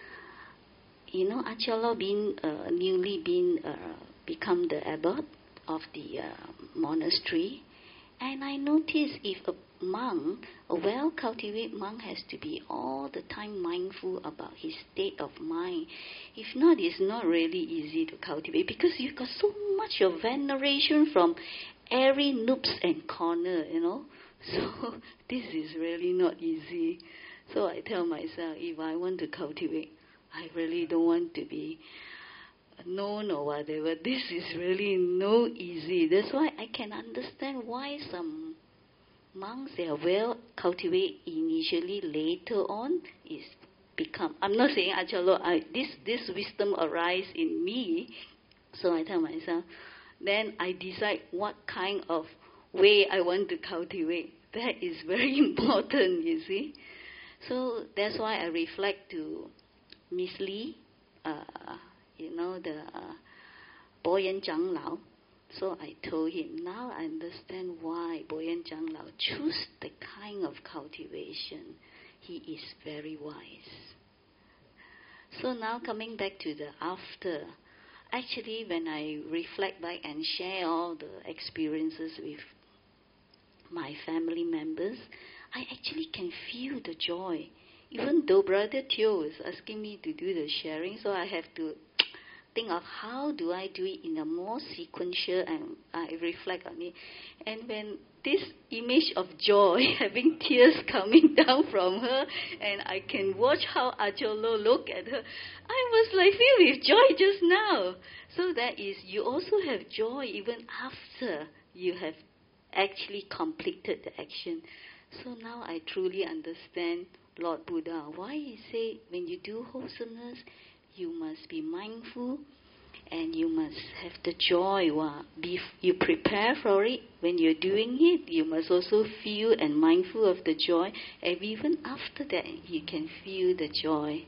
You know, Achala being uh, newly been uh, become the abbot of the uh, monastery, and I noticed if a monk, a well-cultivated monk, has to be all the time mindful about his state of mind. If not, it's not really easy to cultivate, because you've got so much of veneration from every nooks and corner, you know. So this is really not easy. So I tell myself, if I want to cultivate, I really don't want to be known or whatever. This is really no easy. That's why I can understand why some monks, they are well cultivated initially, later on is become. I'm not saying Achala, I, this this wisdom arise in me. So I tell myself, then I decide what kind of way I want to cultivate. That is very important, you see. So that's why I reflect to Miss Lee, uh, you know, the uh, Boyan Changlao. So I told him, now I understand why Boyan Changlao chose the kind of cultivation. He is very wise. So now coming back to the after, actually when I reflect back and share all the experiences with my family members, I actually can feel the joy. Even though Brother Teo is asking me to do the sharing, so I have to think of how do I do it in a more sequential, and I reflect on it. And when this image of joy, having tears coming down from her, and I can watch how Acholo look at her, I was like filled with joy just now. So that is, you also have joy even after you have actually completed the action. So now I truly understand Lord Buddha, why he say when you do wholesomeness, you must be mindful and you must have the joy. Wow. Be, you prepare for it. When you're doing it, you must also feel and mindful of the joy. And even after that, you can feel the joy.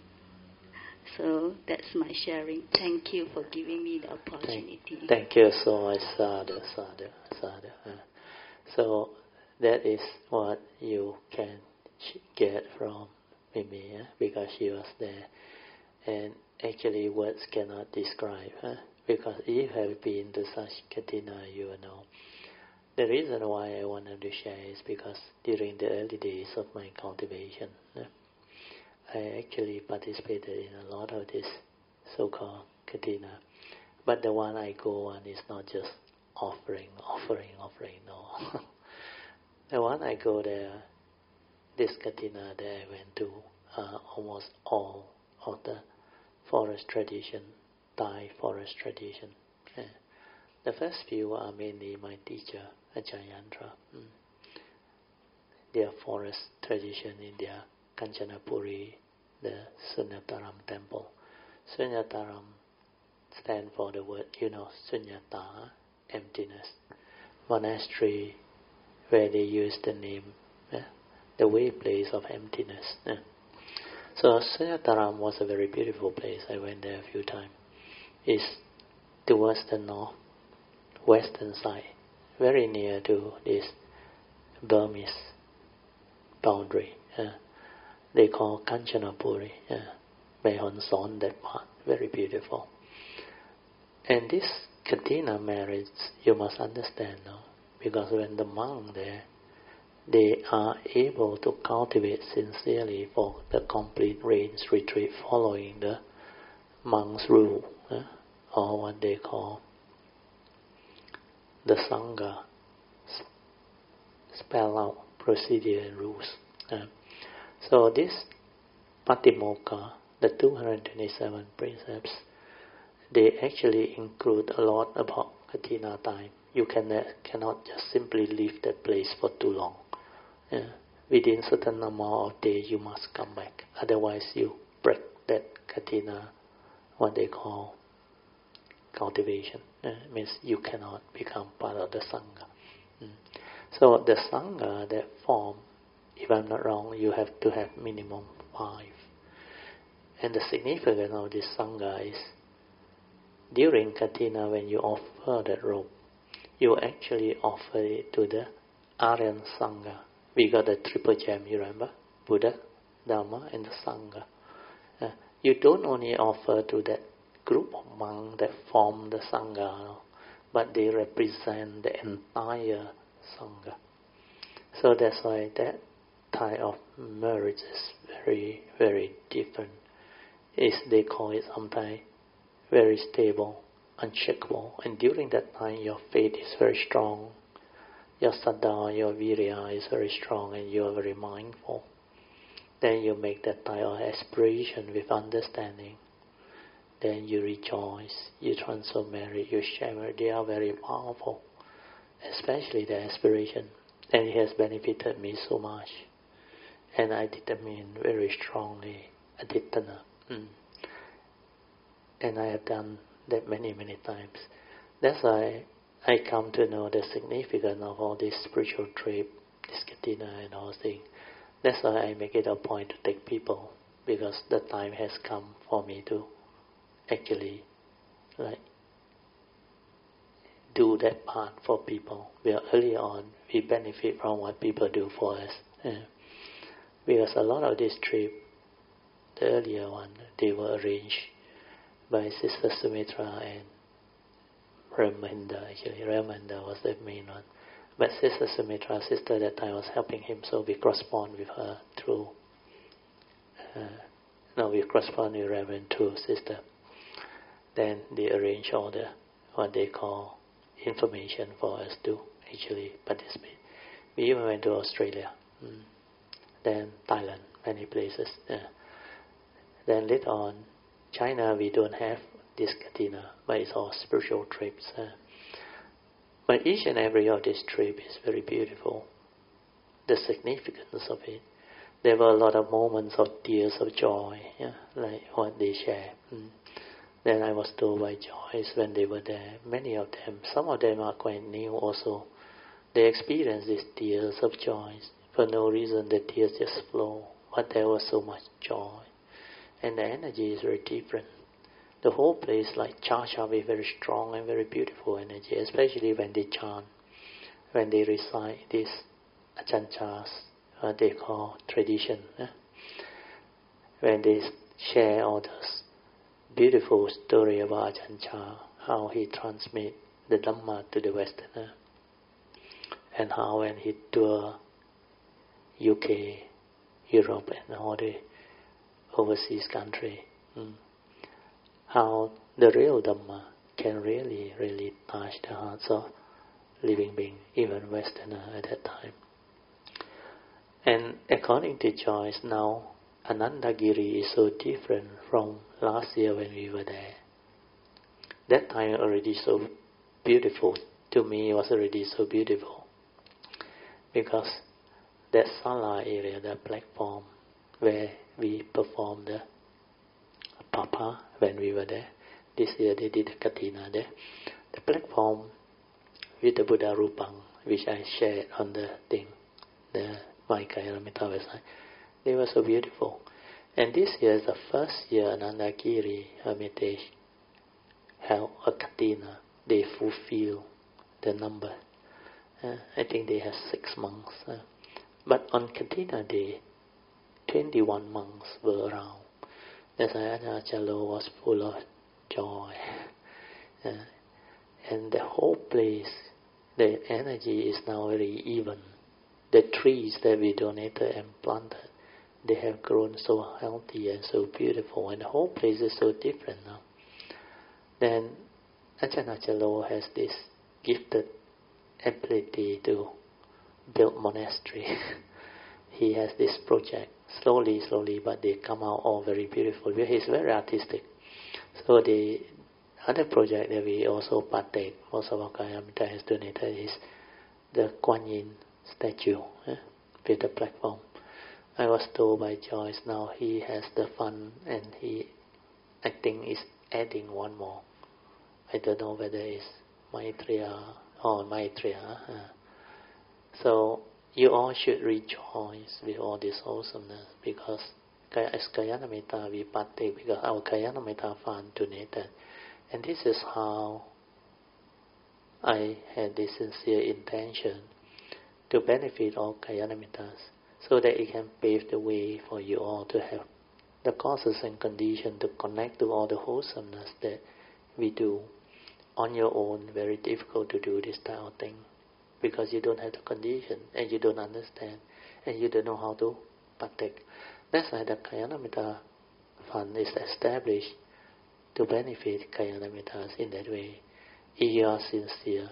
So that's my sharing. Thank you for giving me the opportunity. Thank, thank you so much, Sadhu, Sadhu, Sadhu. Uh, so that is what you can get from Mimi, uh, because she was there. And actually words cannot describe, huh? Because if you have been to such Katina, you will know. The reason why I wanted to share is because during the early days of my cultivation, huh, I actually participated in a lot of this so-called Katina. But the one I go on is not just offering, offering, offering, no. The one I go there, this Katina that I went to, uh, almost all of the forest tradition, Thai forest tradition. Yeah. The first few are mainly my teacher, Ajahn Yantra. Mm. Their forest tradition in their Kanchanapuri, the Sunyataram temple. Sunyataram stands for the word, you know, Sunyata, emptiness. Monastery, where they use the name, yeah, the way place of emptiness. Yeah. So Sunyataram was a very beautiful place. I went there a few times. It's towards the north, western side, very near to this Burmese boundary. Uh, they call Kanchanapuri. Uh, Mae Hon Son, that part, very beautiful. And this Katina marriage, you must understand now, because when the monk there, they are able to cultivate sincerely for the complete rains retreat following the monk's rule, uh, or what they call the Sangha, spell out procedure and rules. Uh, so this Patimokkha, the two hundred twenty-seven precepts, they actually include a lot about Katina time. You can, uh, cannot just simply leave that place for too long. Uh, within certain amount of days you must come back, otherwise you break that Katina, what they call cultivation. Uh, means you cannot become part of the Sangha. Mm. So the Sangha that form, if I'm not wrong, you have to have minimum five. And the significance of this Sangha is, during Katina, when you offer that robe, you actually offer it to the Aryan Sangha. We got the triple gem, you remember? Buddha, Dharma, and the Sangha. Uh, you don't only offer to that group of monks that form the Sangha, no, but they represent the entire Sangha. So that's why that type of marriage is very, very different. It's, they call it sometimes very stable, unshakable. And during that time, your faith is very strong. Your saddha, your virya is very strong, and you are very mindful. Then you make that type of aspiration with understanding. Then you rejoice, you transfer merit, you share merit. They are very powerful, especially the aspiration. And it has benefited me so much. And I determine very strongly aditana. Mm. And I have done that many, many times. That's why I come to know the significance of all this spiritual trip, this Katina and all things. That's why I make it a point to take people, because the time has come for me to actually like do that part for people. Where early on we benefit from what people do for us. Yeah. Because a lot of this trip, the earlier one, they were arranged by Sister Sumitra and Ramanda. Actually, Ramanda was the main one. But Sister Sumitra, sister that time, was helping him, so we correspond with her through. Uh, no, we correspond with Reverend through sister. Then they arrange all the what they call information for us to actually participate. We even went to Australia, mm. then Thailand, many places. Yeah. Then later on, China, we don't have this Katina, but it's all spiritual trips. Uh. But each and every of this trip is very beautiful. The significance of it. There were a lot of moments of tears of joy, yeah, like what they share. Mm. Then I was told by Joyce when they were there, many of them, some of them are quite new also. They experienced these tears of joy. For no reason, the tears just flow. But there was so much joy. And the energy is very different. The whole place like charged up with very strong and very beautiful energy, especially when they chant, when they recite this Ajahn Chah's, what they call tradition. Eh? When they share all those beautiful story about Ajahn Chah, how he transmit the Dhamma to the Westerner, and how when he tour U K, Europe, and all the overseas country, mm, how the real Dhamma can really, really touch the hearts of living beings, even Westerner at that time. And according to Joyce, now Anandagiri is so different from last year when we were there. That time already so beautiful. To me, it was already so beautiful. Because that sala area, that platform where we performed the Papa when we were there, this year they did the Katina there. The platform with the Buddha Rupang, which I shared on the thing, the my Kayalamita website, they were so beautiful. And this year is the first year Anandagiri Hermitage held a Katina. They fulfill the number. Uh, I think they have six monks. Uh, but on Katina Day, twenty-one monks were around. That's why Ajahn was full of joy. Uh, and the whole place, the energy is now very even. The trees that we donated and planted, they have grown so healthy and so beautiful, and the whole place is so different now. Then Ajahn Achalo has this gifted ability to build monastery. He has this project, slowly, slowly, but they come out all very beautiful. He's very artistic. So the other project that we also partake, most of our Kayamita has donated, is the Kuan Yin statue eh, with the platform. I was told by Joyce now he has the fund and he, I think, is adding one more. I don't know whether it's Maitreya or Maitreya. Uh. So you all should rejoice with all this awesomeness, because as Kayanamita we partake because our Kayanamita fund donated. And this is how I had this sincere intention to benefit all Kayanamitas, so that it can pave the way for you all to have the causes and conditions to connect to all the wholesomeness that we do. On your own, very difficult to do this type of thing, because you don't have the condition, and you don't understand, and you don't know how to partake. That's why the Kayanamita Fund is established to benefit Kayanamitas in that way. If you are sincere,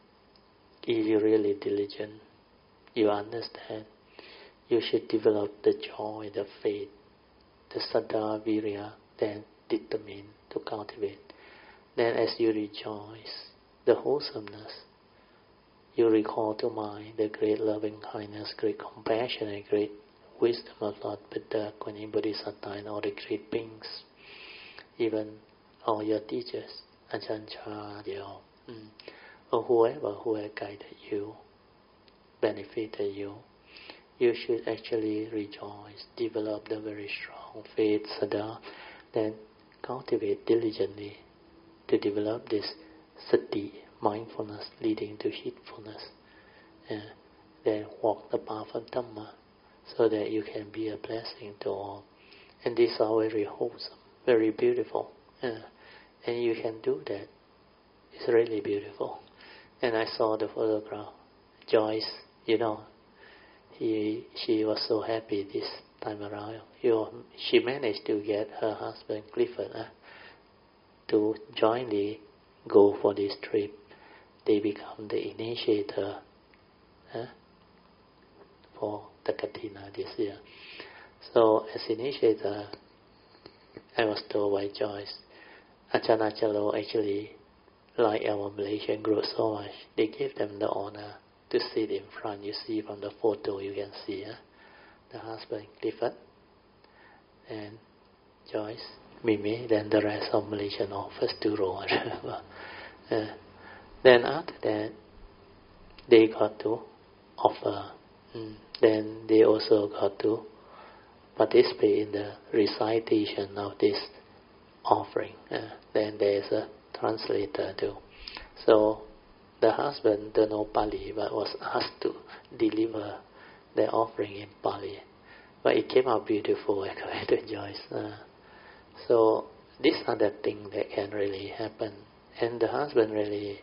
if you're really diligent, you understand, you should develop the joy, the faith, the saddha, virya, then determine to cultivate. Then as you rejoice, the wholesomeness, you recall to mind the great loving kindness, great compassion, and great wisdom of Lord Buddha, Kuan Yin Bodhisattva, and all the great beings, even all your teachers, Ajahn Chah, they all, mm, or whoever who has guided you, benefited you, you should actually rejoice, develop the very strong faith, saddha, then cultivate diligently to develop this sati, mindfulness leading to heedfulness, and then walk the path of Dhamma, so that you can be a blessing to all. And these are very wholesome, very beautiful, yeah. And you can do that. It's really beautiful. And I saw the photograph. Joyce, you know, he she was so happy this time around. You know, she managed to get her husband Clifford uh, to jointly go for this trip. They become the initiator uh, for the Katina this year. So as initiator, I was told by Joyce, Ajahn Achalo actually like our Malaysian group so much, they give them the honor to sit in front. You see from the photo, you can see uh, the husband, Clifford, and Joyce, Mimi, then the rest of Malaysian all first two row. uh, then after that, they got to offer. Mm. Then they also got to participate in the recitation of this offering. Uh, then there is a translator too. So the husband don't know Pali, but was asked to deliver the offering in Pali. But it came out beautiful according to Joyce. Uh, so these are the things that can really happen. And the husband really,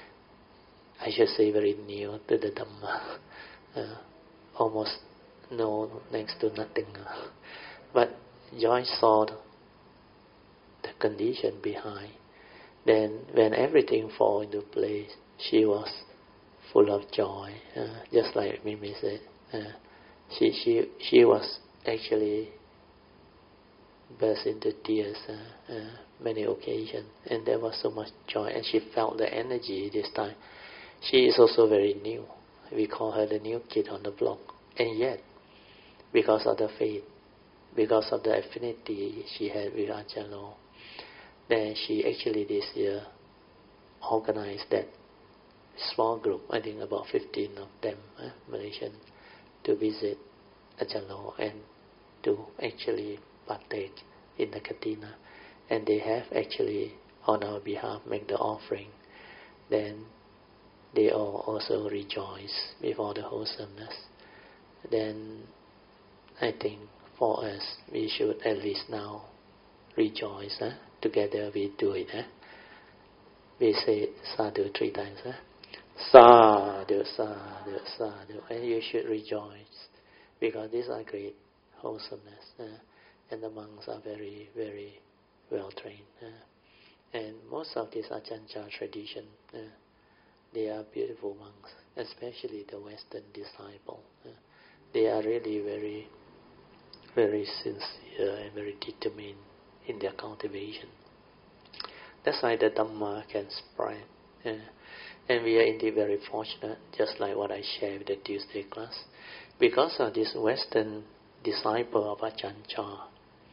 I should say, very new to the Dhamma. Uh, almost no, next to nothing. Uh, but Joyce saw the, the condition behind. Then when everything fall into place, she was full of joy, uh, just like Mimi said. Uh, she she she was actually burst into tears uh, uh, many occasions, and there was so much joy, and she felt the energy this time. She is also very new. We call her the new kid on the block, and yet, because of the faith, because of the affinity she had with Ajahn Loh, then she actually this year organized that small group, I think about fifteen of them, uh, Malaysian, to visit Ajahn Loh and to actually partake in the Katina. And they have actually, on our behalf, make the offering. Then they all also rejoice before the wholesomeness. Then I think for us, we should at least now rejoice. Huh? Together we do it. Huh? We say sadhu three times. Huh? Sadhu, sadhu, sadhu. And you should rejoice, because these are great wholesomeness. Uh, and the monks are very, very well trained. Uh, and most of these Ajahn tradition, uh, they are beautiful monks, especially the Western disciple. Uh, they are really very, very sincere and very determined in their cultivation. That's why the Dhamma can spread. Uh, and we are indeed very fortunate, just like what I shared with the Tuesday class. Because of this Western disciple of Ajahn Chah,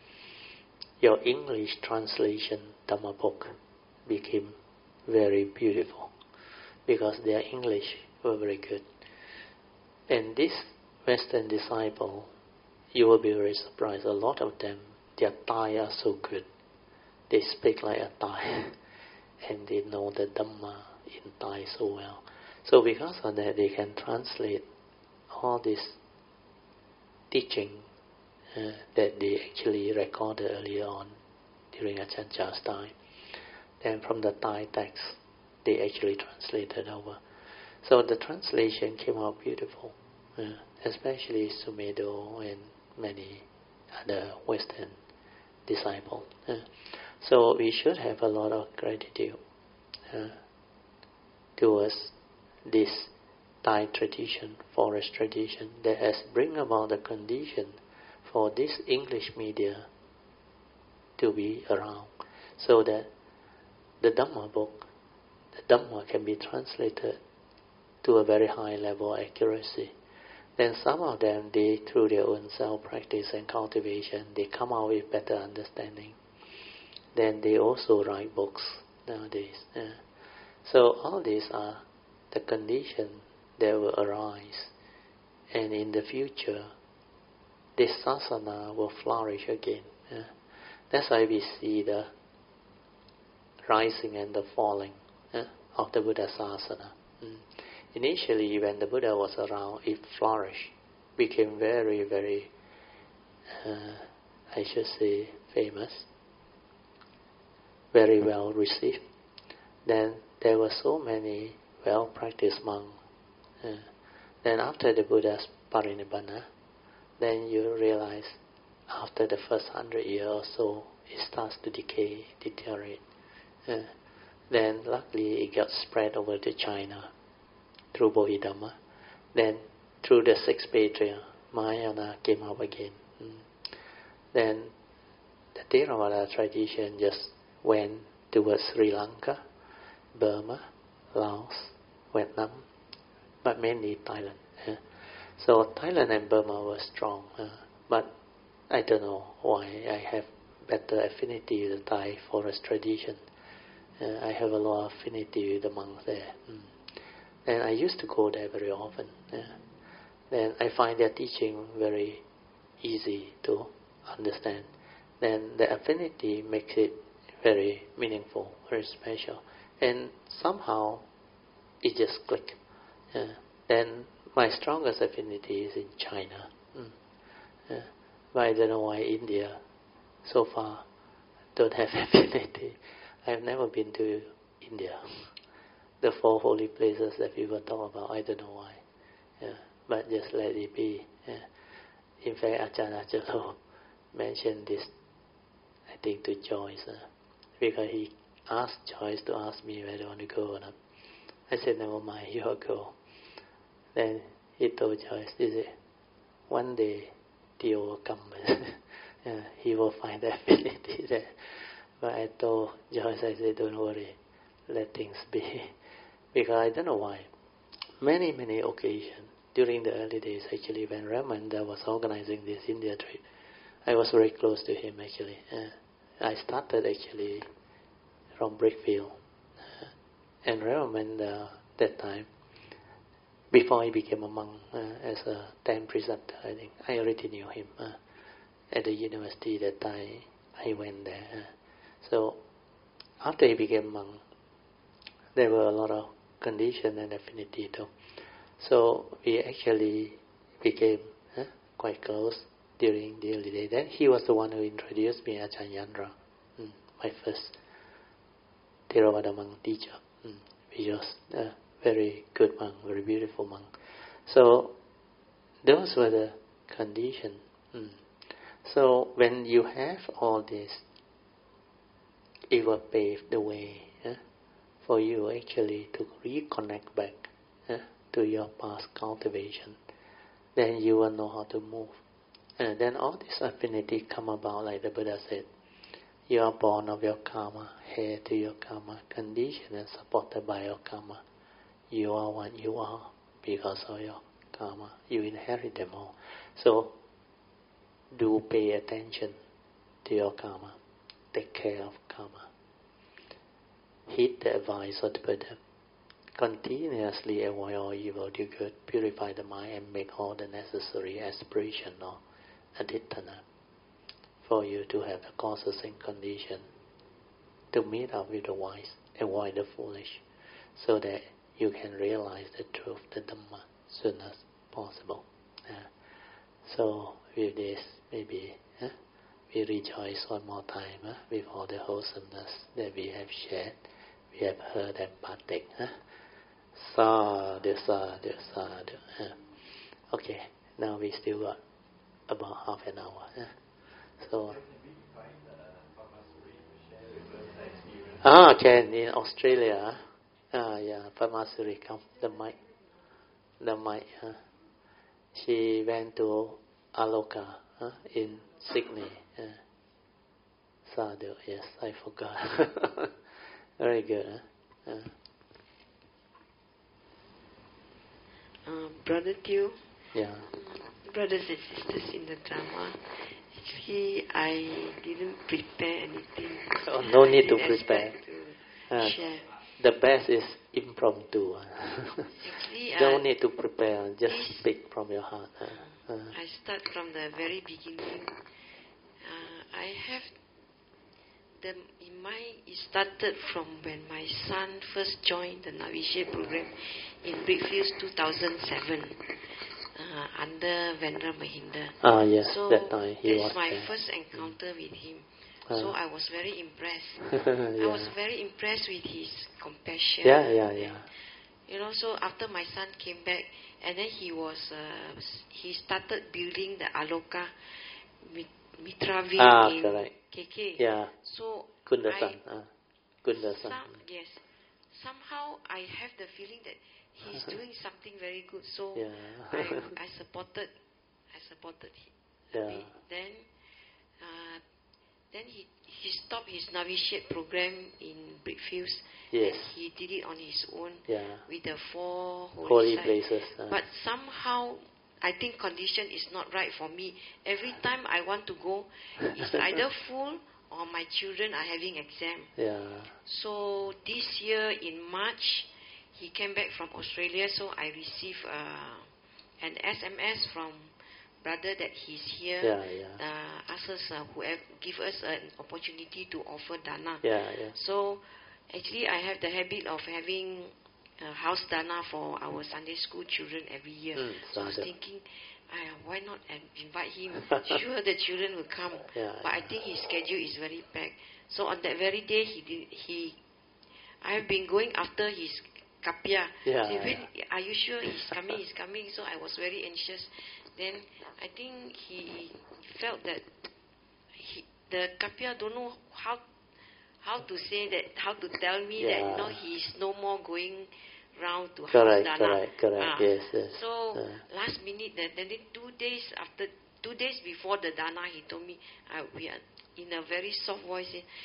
your English translation Dhamma book became very beautiful, because their English were very good. And this Western disciple, you will be very surprised, a lot of them, their Thai are so good. They speak like a Thai, and they know the Dhamma in Thai so well. So because of that, they can translate all this teaching uh, that they actually recorded earlier on during Ajahn Chah's time. Then from the Thai text, they actually translated over. So the translation came out beautiful, uh, especially Sumedho and many other Western disciples. Uh, so we should have a lot of gratitude uh, towards this Thai tradition, forest tradition, that has bring about the condition for this English media to be around, so that the Dhamma book, the Dhamma can be translated to a very high level of accuracy. Then some of them, they through their own self-practice and cultivation, they come out with better understanding. Then they also write books nowadays. Yeah. So all these are the conditions that will arise, and in the future, this sasana will flourish again. Yeah. That's why we see the rising and the falling yeah, of the Buddha sasana. Mm. Initially, when the Buddha was around, it flourished, became very, very, uh, I should say, famous, very well received. Then there were so many well-practiced monks. Uh, then after the Buddha's parinibbana, then you realize after the first hundred years or so, it starts to decay, deteriorate. Uh, then luckily it got spread over to China through Bodhidharma. Then through the sixth Patriarch, Mahayana came up again. Mm. Then the Theravada tradition just went towards Sri Lanka, Burma, Laos, Vietnam, but mainly Thailand. Uh. So Thailand and Burma were strong, uh, but I don't know why I have better affinity with the Thai forest tradition. Uh, I have a lot of affinity with the monks there. Mm. And I used to go there very often. Yeah. Then I find their teaching very easy to understand. Then the affinity makes it very meaningful, very special. And somehow it just clicked. Yeah. Then my strongest affinity is in China. Mm. Yeah. But I don't know why India so far don't have affinity. I've never been to India. The four holy places that people talk about, I don't know why. Yeah. But just let it be. Yeah. In fact, Ajahn Ajahn mentioned this, I think, to Joyce, uh, because he asked Joyce to ask me whether I want to go or not. I said, never mind, you'll go. Then he told Joyce, he said, one day Theo will come. Yeah, he will find the affinity there. But I told Joyce, I said, don't worry, let things be. Because I don't know why. Many, many occasions, during the early days actually, when Ramananda was organizing this India trip, I was very close to him actually. Uh, I started actually from Brickfield. Uh, and Ramananda, that time, before he became a monk, uh, as a time preceptor, I think, I already knew him. Uh, at the university that I, I went there. Uh, so, after he became monk, there were a lot of condition and affinity too. So we actually became uh, quite close during the early days. Then he was the one who introduced me as Ajahn Yandra, mm, my first Theravada monk teacher. Mm, he was a very good monk, very beautiful monk. So those were the conditions. Mm. So when you have all this, it will pave the way uh, for you actually to reconnect back uh, to your past cultivation. Then you will know how to move. And then all this affinity come about, like the Buddha said. You are born of your karma, heir to your karma, conditioned and supported by your karma. You are what you are because of your karma. You inherit them all. So, do pay attention to your karma. Take care of karma. Heed the advice of the Buddha. Continuously avoid all evil, do good, purify the mind and make all the necessary aspiration or adhitthana for you to have the causes and condition to meet up with the wise, avoid the foolish, so that you can realize the truth, the Dhamma, soon as possible. Uh, so with this, maybe uh, we rejoice one more time uh, with all the wholesomeness that we have shared, we have heard and partake. Uh. Sadhu, sadhu, sadhu. Uh. Okay, now we still got about half an hour. Uh. So, ah, can in Australia. Ah, yeah, Pamasuri come the mic, the mic. Uh. She went to Aloka uh, in Sydney. Uh. Sadhu, yes, I forgot. Very good. Huh? Uh. Uh, Brother Teo, Yeah. brothers and sisters in the drama, actually I didn't prepare anything. Oh, no I need to didn't prepare. To Uh, share. the best is impromptu. Actually, Don't uh, need to prepare. Just this, speak from your heart. Uh, uh. I start from the very beginning. Uh, I have the in my it started from when my son first joined the Navishya program in Brickfields two thousand seven uh, under Vendra Mahinda. Ah, yes, so that time he was that's my there. first encounter with him. Uh. So I was very impressed. yeah. I was very impressed with his compassion. Yeah, yeah, yeah. And, you know, so after my son came back, and then he was uh, he started building the Aloka Mitraville ah, in correct. K K. Yeah. So Kundasan. I, Uh, Kundasan. some, yes, somehow I have the feeling that he's doing something very good. So yeah. I, I supported, I supported him. Yeah. Then uh, then he he stopped his novitiate program in Brickfields. Yes. And he did it on his own. Yeah. With the four holy, Holy sites. places. Uh. But somehow, I think condition is not right for me. Every time I want to go, it's either full or my children are having exam. Yeah. So this year in March, he came back from Australia. So I received uh, an S M S from brother that he's here. Yeah, yeah. Uh, ask us, uh, whoever, give us an opportunity to offer dana. Yeah, yeah. So actually, I have the habit of having uh, house dana for our Sunday school children every year. Mm, so I was good. thinking, uh, why not um, invite him? Sure, the children will come. Yeah, but I think his schedule is very packed. So on that very day, he did, he. I have been going after his kapia. Yeah, Say, when, yeah. are you sure he's coming? He's coming. So I was very anxious. Then I think he felt that he, the kapia don't know how how to say that, how to tell me yeah. that no, he's no more going round to correct, house dana. correct, correct. Ah. Yes, yes. So uh. last minute, then, then two days after, two days before the dana, he told me, uh, we are in a very soft voice,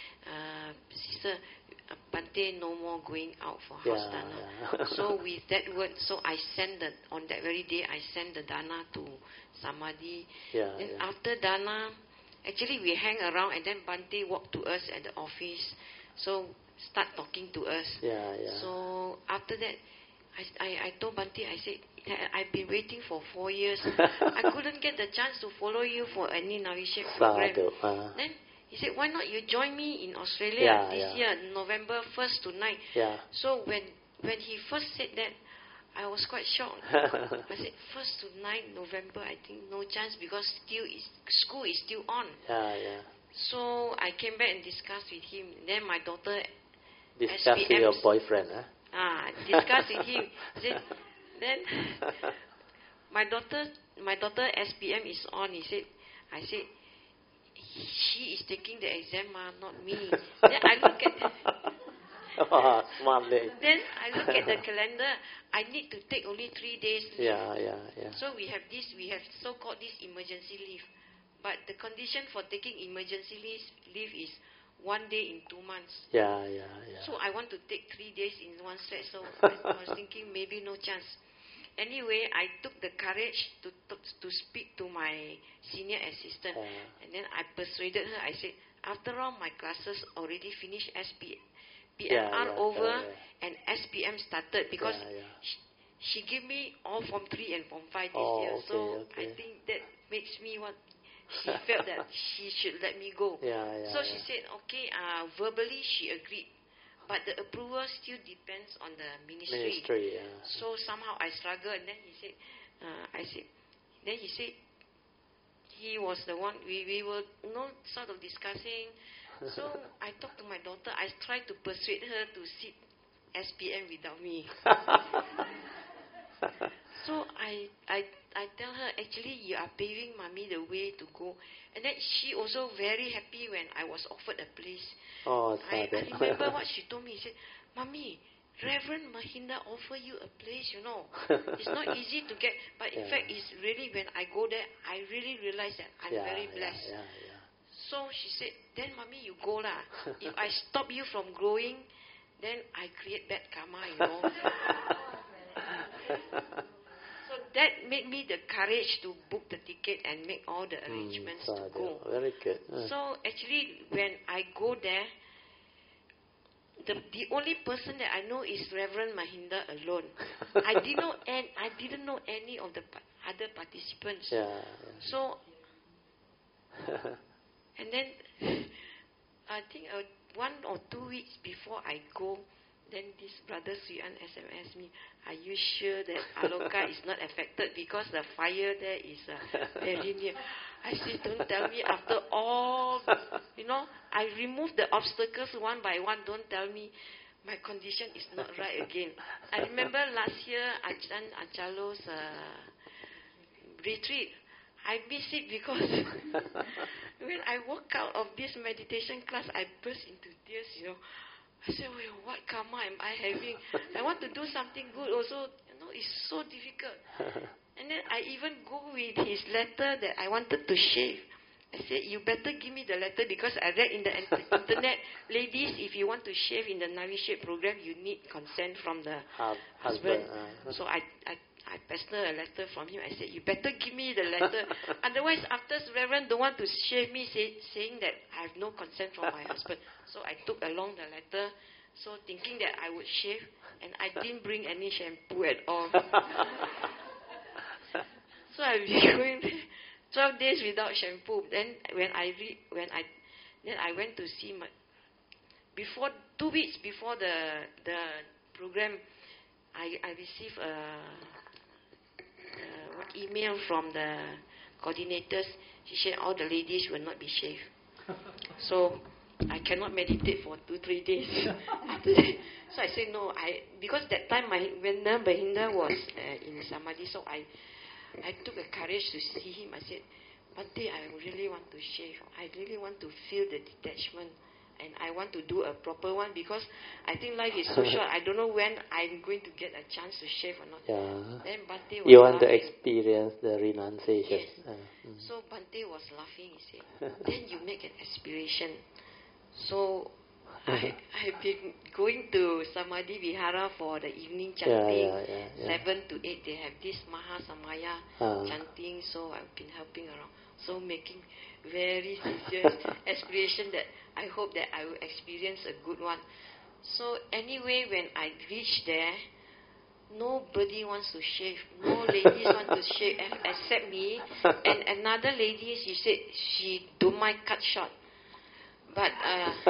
uh, sister, uh, Bante no more going out for house yeah, dana. Yeah. So with that word, so I sent the, on that very day, I sent the dana to Samadhi. Yeah, then yeah. after dana, actually we hang around, and then Bante walked to us at the office. So start talking to us. Yeah, yeah. So after that, I, I, I told Bante, I said, I've been waiting for four years. I couldn't get the chance to follow you for any novitiate program. Sadhu, uh. Then he said, why not you join me in Australia yeah, this yeah. year, November first to ninth. Yeah. So when when he first said that, I was quite shocked. I said, first to ninth November, I think no chance because still is, school is still on. Yeah, yeah. So I came back and discussed with him. Then my daughter discuss with your boyfriend, huh? Ah, discuss with him. He said, then my daughter, my daughter S P M is on. He said, I said, she is taking the exam, ma, not me. Then I look at, oh, smart lady. then I look at the calendar. I need to take only three days leave. Yeah, yeah, yeah. So we have this, we have so-called this emergency leave. But the condition for taking emergency leave, leave is one day in two months. Yeah, yeah, yeah. So I want to take three days in one stretch. So I was thinking maybe no chance. Anyway, I took the courage to to, to speak to my senior assistant. Yeah. And then I persuaded her. I said, after all, my classes already finished. S P, P M R yeah, yeah, over yeah. and S P M started because yeah, yeah. She, she gave me all Form three and Form five this oh, year. Okay, so okay. I think that makes me want. She felt that she should let me go. Yeah, yeah, so yeah. she said, okay, uh, verbally she agreed. But the approval still depends on the ministry. Ministry, yeah. So somehow I struggled, and then he said, uh, I said, then he said, he was the one, we, we were you know, sort of discussing. So I talked to my daughter. I tried to persuade her to sit S P M without me. So I, I, I tell her, actually, you are paving mommy the way to go. And then she also very happy when I was offered a place. Oh, I, I remember what she told me. She said, Mommy, Reverend Mahinda offer you a place, you know. It's not easy to get. But in yeah. fact, it's really, when I go there, I really realize that I'm yeah, very blessed. Yeah, yeah, yeah. So she said, then Mommy, you go lah. If I stop you from growing, then I create bad karma, you know. So that made me the courage to book the ticket and make all the arrangements mm, to go. Very good. Uh. So actually, when I go there, the the only person that I know is Reverend Mahinda alone. I didn't know and I didn't know any of the pa- other participants. Yeah. yeah. So and then I think uh, one or two weeks before I go, then this brother Suyan S M S me, are you sure that Aloka is not affected because the fire there is uh, very near? I said, don't tell me after all, you know, I removed the obstacles one by one. Don't tell me my condition is not right again. I remember last year, Ajahn Achalo's uh, retreat. I miss it because when I walk out of this meditation class, I burst into tears, you know. I said, well, what karma am I having? I want to do something good also. You know, it's so difficult. And then I even go with his letter that I wanted to shave. I said, you better give me the letter because I read in the internet, ladies, if you want to shave in the Navi Shave program, you need consent from the husband. husband. Uh. So I, I, I pasted a letter from him. I said, you better give me the letter. Otherwise, after Reverend don't want to shave me, say, saying that I have no consent from my husband. So I took along the letter, so thinking that I would shave, and I didn't bring any shampoo at all. So I've been going twelve days without shampoo. Then when I re, when I then I went to see my before two weeks before the the program, I I received a, a what email from the coordinators. She said all the ladies will not be shaved. So I cannot meditate for two three days. After that, so I said no. I because that time my Venda Bahinda was uh, in Samadhi, so I. I took the courage to see him. I said, Bhante, I really want to shave. I really want to feel the detachment. And I want to do a proper one because I think life is so short. I don't know when I'm going to get a chance to shave or not. Yeah. Then Bhante was You want laughing. to experience the renunciation. Yes. Uh, mm. So Bhante was laughing. He said, then you make an aspiration. So I, I've been going to Samadhi Vihara for the evening chanting. Yeah, yeah, yeah, yeah. Seven to eight, they have this Maha Samaya uh. chanting. So I've been helping around. So making very sincere aspiration that I hope that I will experience a good one. So anyway, when I reached there, nobody wants to shave. No ladies want to shave except me. And another lady, she said she don't mind cut short. But uh,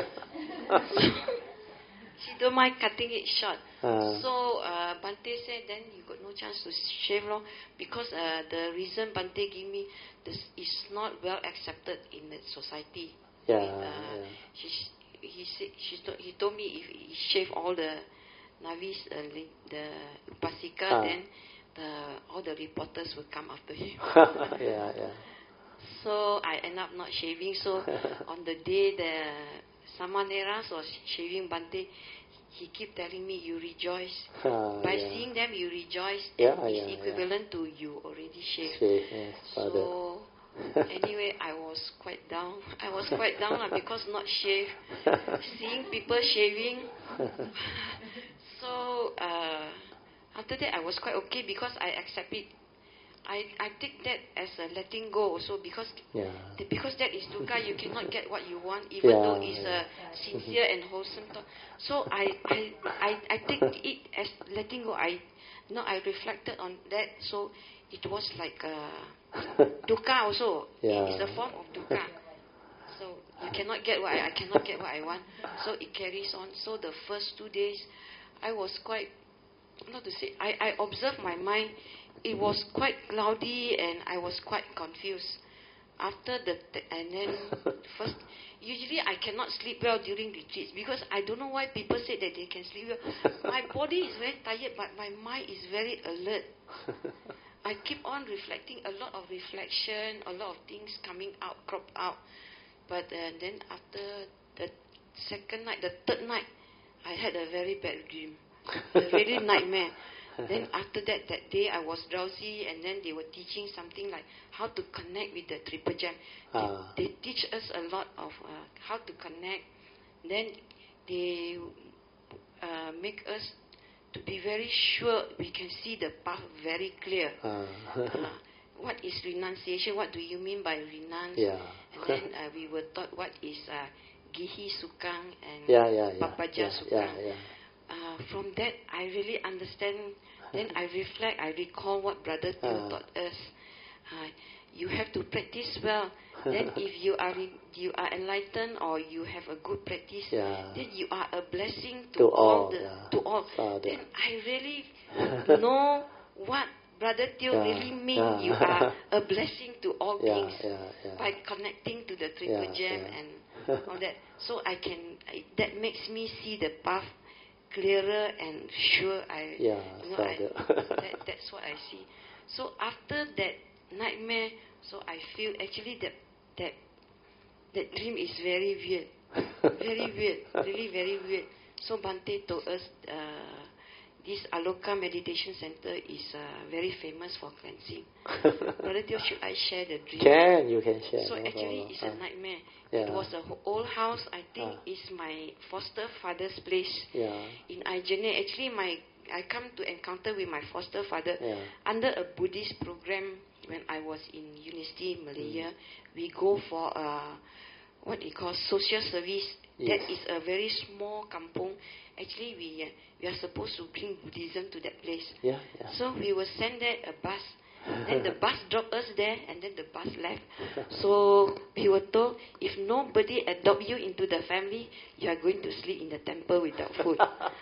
she don't mind cutting it short. Uh. So uh, Bhante said, then you got no chance to shave long because uh, the reason Bhante gave me this is not well accepted in the society. Yeah, uh, yeah. She, he said, she to, he told me if he shave all the Navis, uh, the Upasika, uh. then the all the reporters will come after him. yeah, yeah. So I end up not shaving. So on the day the Samaneras was shaving Bhante, he keep telling me, you rejoice. Uh, By yeah. seeing them, you rejoice. Yeah, it's yeah, equivalent yeah. to you already shaved. Shave, yes, so anyway, I was quite down. I was quite down uh, because not shaved. Seeing people shaving. So uh, after that, I was quite okay because I accept it. I, I take that as a letting go also because yeah. the, because that is dukkha. You cannot get what you want even yeah, though it's yeah. a sincere and wholesome thought. So I, I, I, I take it as letting go. I no I reflected on that. So it was like a dukkha also. Yeah. It's a form of dukkha. So you cannot get what I, I cannot get what I want. So it carries on. So the first two days I was quite, not to say, I, I observed my mind. It was quite cloudy and I was quite confused. After the, and then first, usually I cannot sleep well during retreats because I don't know why people say that they can sleep well. My body is very tired but my mind is very alert. I keep on reflecting, a lot of reflection, a lot of things coming out, crop out. But uh, then after the second night, the third night, I had a very bad dream. A really nightmare. Then after that, that day I was drowsy and then they were teaching something like how to connect with the Triple Gem. They, ah. they teach us a lot of uh, how to connect. Then they uh, make us to be very sure we can see the path very clear. Ah. uh, what is renunciation? What do you mean by renounce? Yeah. And then uh, we were taught what is uh, Gihi Sukang and yeah, yeah, yeah. Papaja yeah, Sukang. Yeah, yeah. Uh, from that, I really understand. Then I reflect, I recall what Brother Teo uh. taught us. Uh, you have to practice well. Then if you are in, you are enlightened or you have a good practice, yeah. then you are a blessing to, to all, all the, yeah. to all. Father. Then I really know what Brother Teo yeah. really means. Yeah. You are a blessing to all yeah, beings yeah, yeah. by connecting to the Triple yeah, Gem yeah. and all that. So I can, I, that makes me see the path clearer and sure. I, yeah, you know, I, that, that's what I see. So after that nightmare, so I feel actually that that that dream is very weird, very weird, really very weird. So Bhante told us, uh, this Aloka Meditation Center is uh, very famous for cleansing. Brother Teo, should I share the dream? Can, you can share. So no actually problem. it's uh, a nightmare. yeah. It was an old house, I think uh, it's my foster father's place yeah. in Aijane. Actually my I come to encounter with my foster father yeah. under a Buddhist program when I was in University in Malaya. Mm. We go for uh, what you call social service. Yes. That is a very small kampung. Actually, we uh, we are supposed to bring Buddhism to that place. Yeah, yeah. So we will send there a bus. Then the bus dropped us there, and then the bus left. So we were told, if nobody adopt you into the family, you are going to sleep in the temple without food.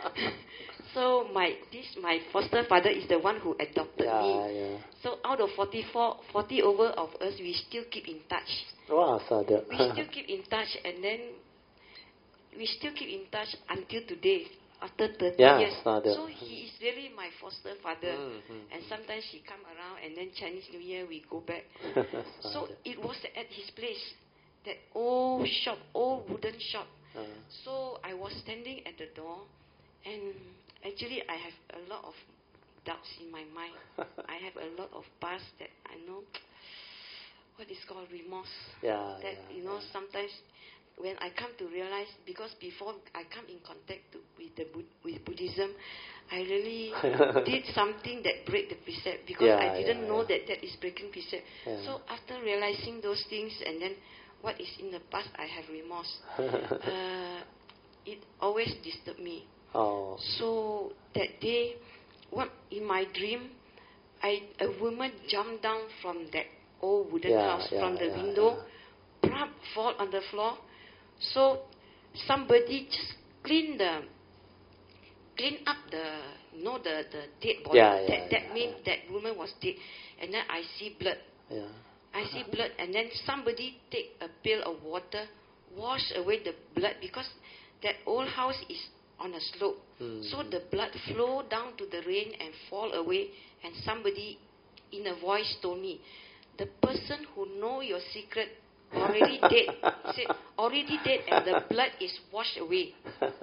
So my this my foster father is the one who adopted yeah, me. Yeah. So out of forty-four, forty over of us, we still keep in touch. Wow, sadhu. We still keep in touch, and then we still keep in touch until today, after thirty yeah, years. sadhu. So he is really my foster father. Mm-hmm. And sometimes he come around, and then Chinese New Year we go back. So it was at his place, that old shop, old wooden shop. Uh. So I was standing at the door, and actually I have a lot of doubts in my mind. I have a lot of past that I know what is called remorse. Yeah, that yeah, you know yeah. sometimes when I come to realize, because before I come in contact to, with the with Buddhism, I really did something that break the precept, because yeah, I didn't yeah, know yeah. that that is breaking precept. Yeah. So after realizing those things, and then what is in the past, I have remorse. uh, it always disturbed me. Oh. So that day, what in my dream, I a woman jumped down from that old wooden yeah, house yeah, from the yeah, window, yeah. plump, fall on the floor. So somebody just clean the clean up the you know the, the dead body. Yeah, yeah, that that yeah, means yeah. that woman was dead. And then I see blood. Yeah. I see blood, and then somebody take a pail of water, wash away the blood, because that old house is on a slope. Mm. So the blood flow down to the rain and fall away, and somebody in a voice told me, the person who know your secret already dead. He said, already dead, and the blood is washed away.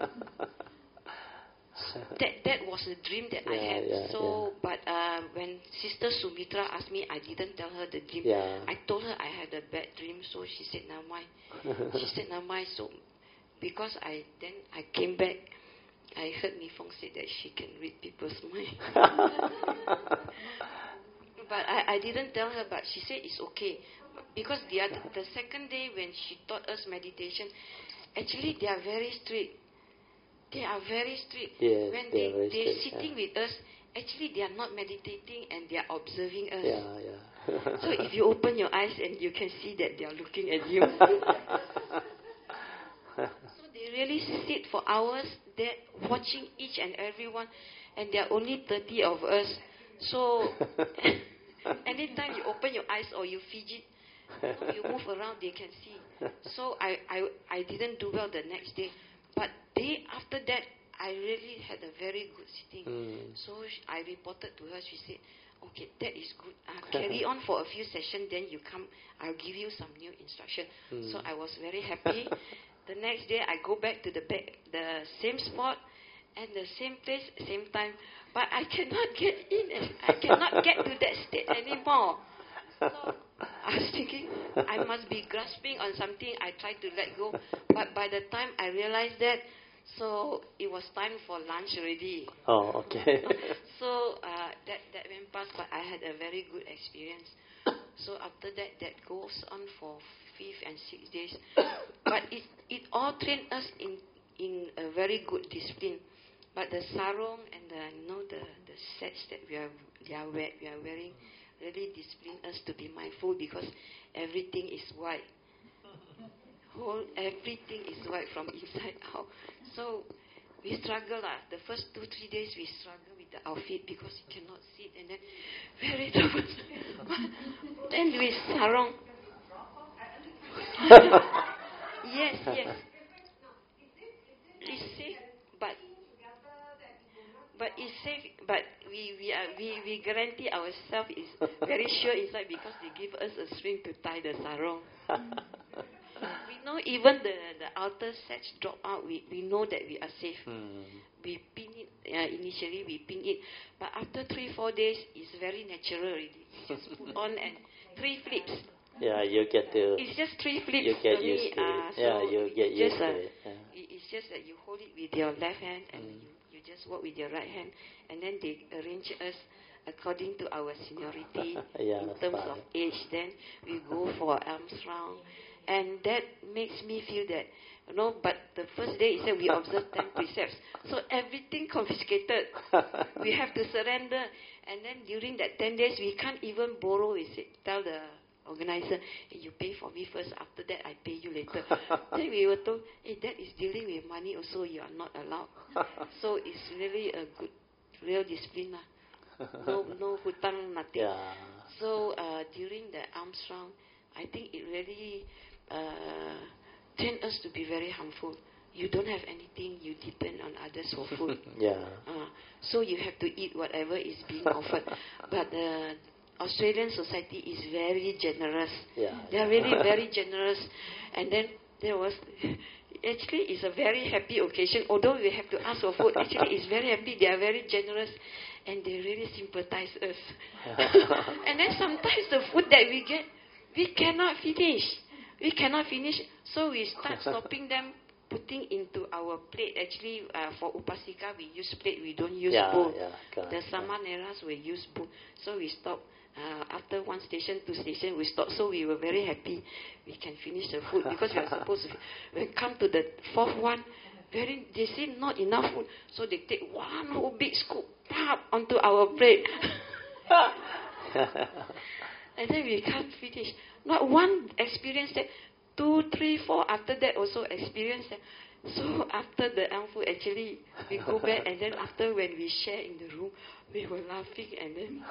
That that was a dream that yeah, I had. Yeah, so, yeah. but uh, when Sister Sumitra asked me, I didn't tell her the dream. Yeah. I told her I had a bad dream, so she said, never mind. She said, never mind. So, because I then I came back, I heard Nifong say that she can read people's mind. But I, I didn't tell her, but she said it's okay. Because the other, the second day when she taught us meditation, actually they are very strict. They are very strict. Yes, when they they, are very they're strict, sitting yeah. with us, actually they are not meditating, and they are observing us. Yeah, yeah. So if you open your eyes, and you can see that they are looking at you. So they really sit for hours there watching each and every one, and there are only thirty of us. So anytime you open your eyes or you fidget, you know, you move around, they can see. So I, I, I didn't do well the next day. But day after that, I really had a very good sitting. Mm. So sh- I reported to her. She said, okay, that is good. Uh, carry on for a few sessions, then you come. I'll give you some new instruction. Mm. So I was very happy. The next day, I go back to the back, the same spot and the same place, same time. But I cannot get in. And I cannot get to that state anymore. So I was thinking, I must be grasping on something. I tried to let go. But by the time I realized that, so it was time for lunch already. Oh, okay. So uh, that, that went past, but I had a very good experience. So after that, that goes on for fifth and sixth days. But it, it all trained us in, in a very good discipline. But the sarong and the you know the, the sets that we are they are we are wearing really discipline us to be mindful, because everything is white. Whole everything is white from inside out. So we struggle lah. The first two three days we struggle with the outfit, because you cannot sit, and then very troublesome. Then we sarong. Yes, yes. It's safe, but but it's safe. But we we are we, we guarantee ourselves is very sure inside, because they give us a string to tie the sarong. We you know, even the, the outer sets drop out, we, we know that we are safe. Mm. We pin it, uh, initially we pin it, but after three, four days, it's very natural already. You just put on and three flips. Yeah, you get to. It's just three flips. You get only, used to uh, it. Yeah, so you get used just, to uh, it. Yeah. It's just that you hold it with your left hand and Mm. you, you just walk with your right hand, and then they arrange us according to our seniority Yeah, in that's terms fine. of age. Then we go for arms round, and that makes me feel that, you know, but the first day is that we observe ten precepts, so everything confiscated. We have to surrender, and then during that ten days we can't even borrow. We say, tell the organizer, hey, you pay for me first, after that I pay you later. Then we were told, hey, that is dealing with money also, you are not allowed. So it's really a good, real discipline. No, no hutang, nothing. Yeah. So uh, during the arms round, I think it really uh, trained us to be very harmful. You don't have anything, you depend on others for food. Yeah. Uh, so you have to eat whatever is being offered. But the Australian society is very generous. Yeah. They are really very generous. And then there was, actually it's a very happy occasion. Although we have to ask for food, actually it's very happy. They are very generous and they really sympathize us. And then sometimes the food that we get, we cannot finish. We cannot finish. So we start stopping them, putting into our plate. Actually, uh, for Upasika, we use plate. We don't use Yeah, bowl. yeah, correct. The Samaneras will use bowl. So we stop. Uh, after one station, two station, we stop. So we were very happy. We can finish the food because we are supposed to. When we come to the fourth one, very they say not enough food. So they take one whole big scoop, pop, onto our plate. And then we can't finish. Not one experience that. Two, three, four. After that also experience that. So after the arm food, actually we go back, and then after when we share in the room, we were laughing, and then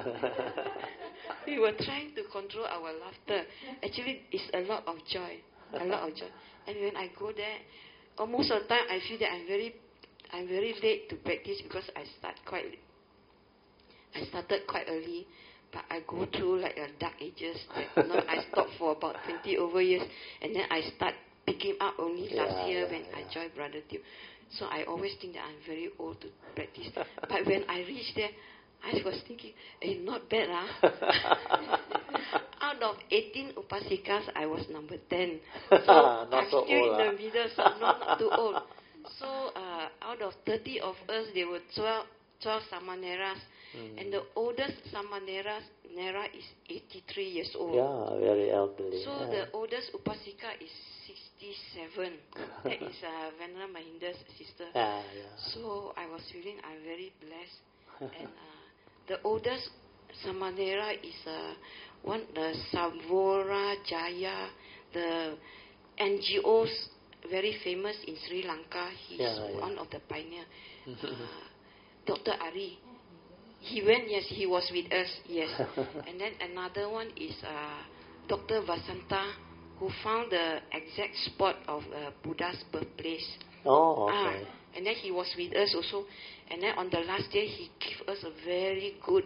we were trying to control our laughter. Actually, it's a lot of joy, a lot of joy. And when I go there, almost of the time I feel that I'm very, I'm very late to practice because I start quite, I started quite early. But I go through like a dark ages. That, you know, I stopped for about twenty over years, and then I start picking up only last yeah, year yeah, when yeah. I joined Brother Teo. So I always think that I'm very old to practice. But when I reached there, I was thinking, hey, not bad, ah. Out of eighteen Upasikas, I was number ten. So I'm so still old, in ah. the middle, so no, not too old. So uh, out of thirty of us, there were twelve, twelve Samaneras. Mm. And the oldest Samanera Nera is eighty-three years old. Yeah, very elderly. So yeah. the oldest Upasika is sixty-seven. That is uh, Venerable Mahinda's sister. Yeah, yeah. So I was feeling I'm very blessed. And uh, the oldest Samanera is uh, one the Savora Jaya, the N G Os very famous in Sri Lanka. He's yeah, yeah. one of the pioneer. Uh, Doctor Ari. He went, yes, he was with us, yes. And then another one is uh, Doctor Vasanta, who found the exact spot of uh, Buddha's birthplace. Oh, okay. Ah, and then he was with us also. And then on the last day, he gave us a very good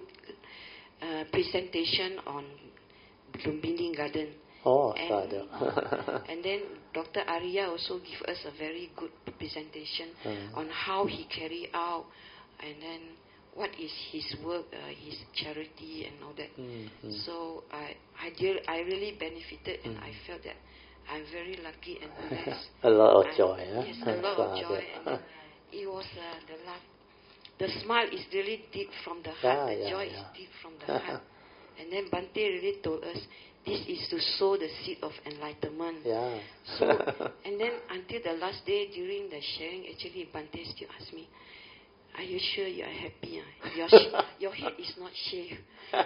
uh, presentation on Lumbini Garden. Oh, and, sadhu. And then Doctor Arya also gave us a very good presentation mm. on how he carried out, and then what is his work, uh, his charity and all that. Mm-hmm. So I I, deal, I really benefited, and mm. I felt that I'm very lucky and blessed. A lot of I, joy. Huh? Yes, a lot of joy. And then it was uh, the laugh. The smile is really deep from the heart. Yeah, the yeah, joy yeah. is deep from the heart. And then Bhante really told us, this is to sow the seed of enlightenment. Yeah. So, and then until the last day during the sharing, actually Bhante still asked me, are you sure you are happy? Uh? Your, sh- your head is not shaved.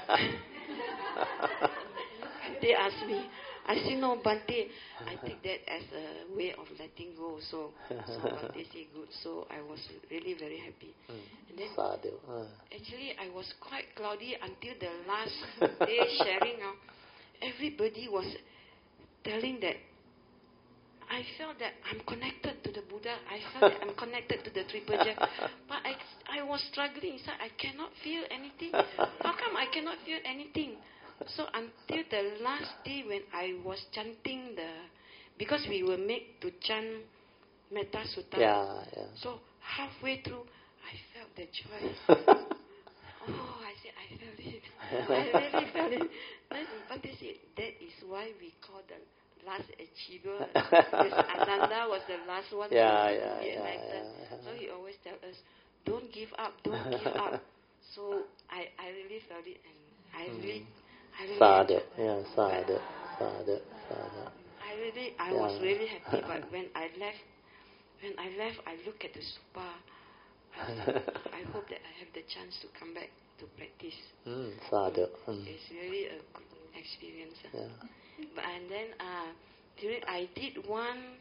They asked me. I said, no, Bhante, I take that as a way of letting go. So, so Bhante said, good. So I was really very happy. Mm. And then, Sadhu. Uh. actually, I was quite cloudy until the last day sharing. Uh, everybody was telling that I felt that I'm connected to the Buddha. I felt that I'm connected to the Triple Gem. But I, I was struggling inside. I cannot feel anything. How come I cannot feel anything? So until the last day when I was chanting the because we were made to chant Metta Sutta. Yeah, yeah. So halfway through, I felt the joy. Oh, I said, I felt it. I really felt it. Then Bhante said, that is why we call the last achiever. Because Ananda was the last one yeah, to yeah, be yeah, enlightened. yeah, yeah. So he always tells us, don't give up, don't give up. So I, I really felt it, and I really, I really, sadhu, yeah, sadhu, sadhu, sadhu. I really, I Yeah. was really happy. But when I left, when I left, I looked at the stupa. I said, I hope that I have the chance to come back to practice. Mm, sadhu. Mm. It's really a good experience. Yeah. But and then uh, during I did one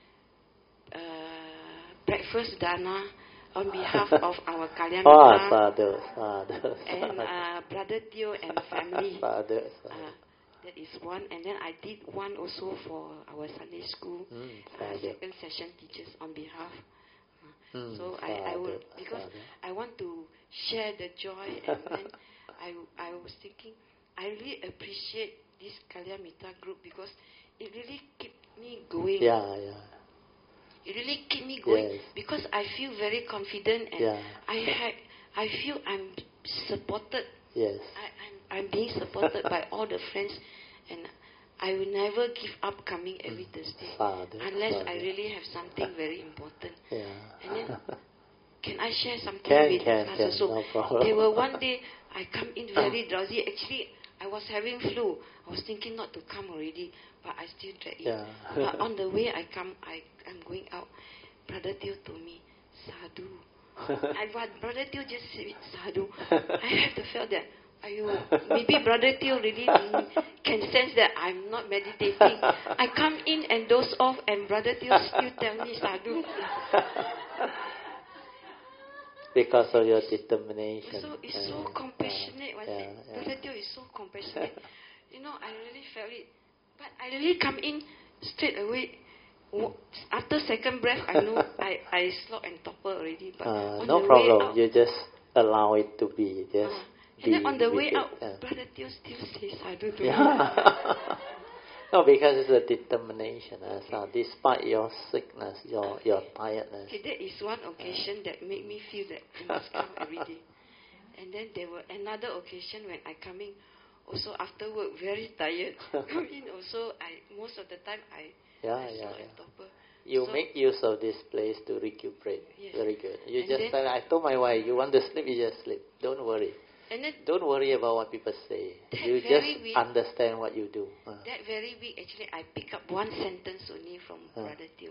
uh, breakfast dana on behalf of our Kalyana Oh, sadhu, sadhu, and uh, Brother Teo and family. sadhu, sadhu. Uh, that is one, and then I did one also for our Sunday school Mm, uh, sadhu. second session teachers on behalf. Uh, Mm, so I, I would sadhu, because sadhu. I want to share the joy, and then I I was thinking I really appreciate this Kalyamita group because it really kept me going. Yeah, yeah. It really kept me going Yes. because I feel very confident, and Yeah. I had I feel I'm supported. Yes. I, I'm I'm being supported by all the friends, and I will never give up coming every Thursday Sadhu, unless sadhu. I really have something very important. Yeah. And then, can I share something Can, with can, class can, also? no problem. There were one day I come in very drowsy. Actually, I was having flu. I was thinking not to come already, but I still dragged it. Yeah. But on the way I come, I I'm going out. Brother Teo told me, Sadhu. I but Brother Teo just said Sadhu. I have to feel that. Ayo, maybe Brother Teo really mm, can sense that I'm not meditating. I come in and doze off, and Brother Teo still tell me Sadhu. Because of your determination. So it's yeah. so compassionate. Was yeah, it? yeah. Brother Teo is so compassionate. You know, I really felt it. But I really come in straight away. After second breath, I know I, I slop and topple already. But Uh, on no the problem. way out, you just allow it to be. Just uh, be and then on the way with out, it. Yeah. Brother Teo still says Sadhu to Yeah. me. No, because it's a determination. Uh, so despite your sickness, your Okay. your tiredness. Okay, that is one occasion that made me feel that I must come every day. And then there were another occasion when I coming also after work very tired. Come in also I most of the time I Yeah, I yeah, slop yeah. and topple. You So- make use of this place to recuperate. Yes. Very good. You And just then- tell, I told my wife, you want to sleep, you just sleep. Don't worry. And then Don't worry about what people say. That You very just week- understand what you do. Uh. that very week actually I pick up one sentence only from Uh. Brother Teo.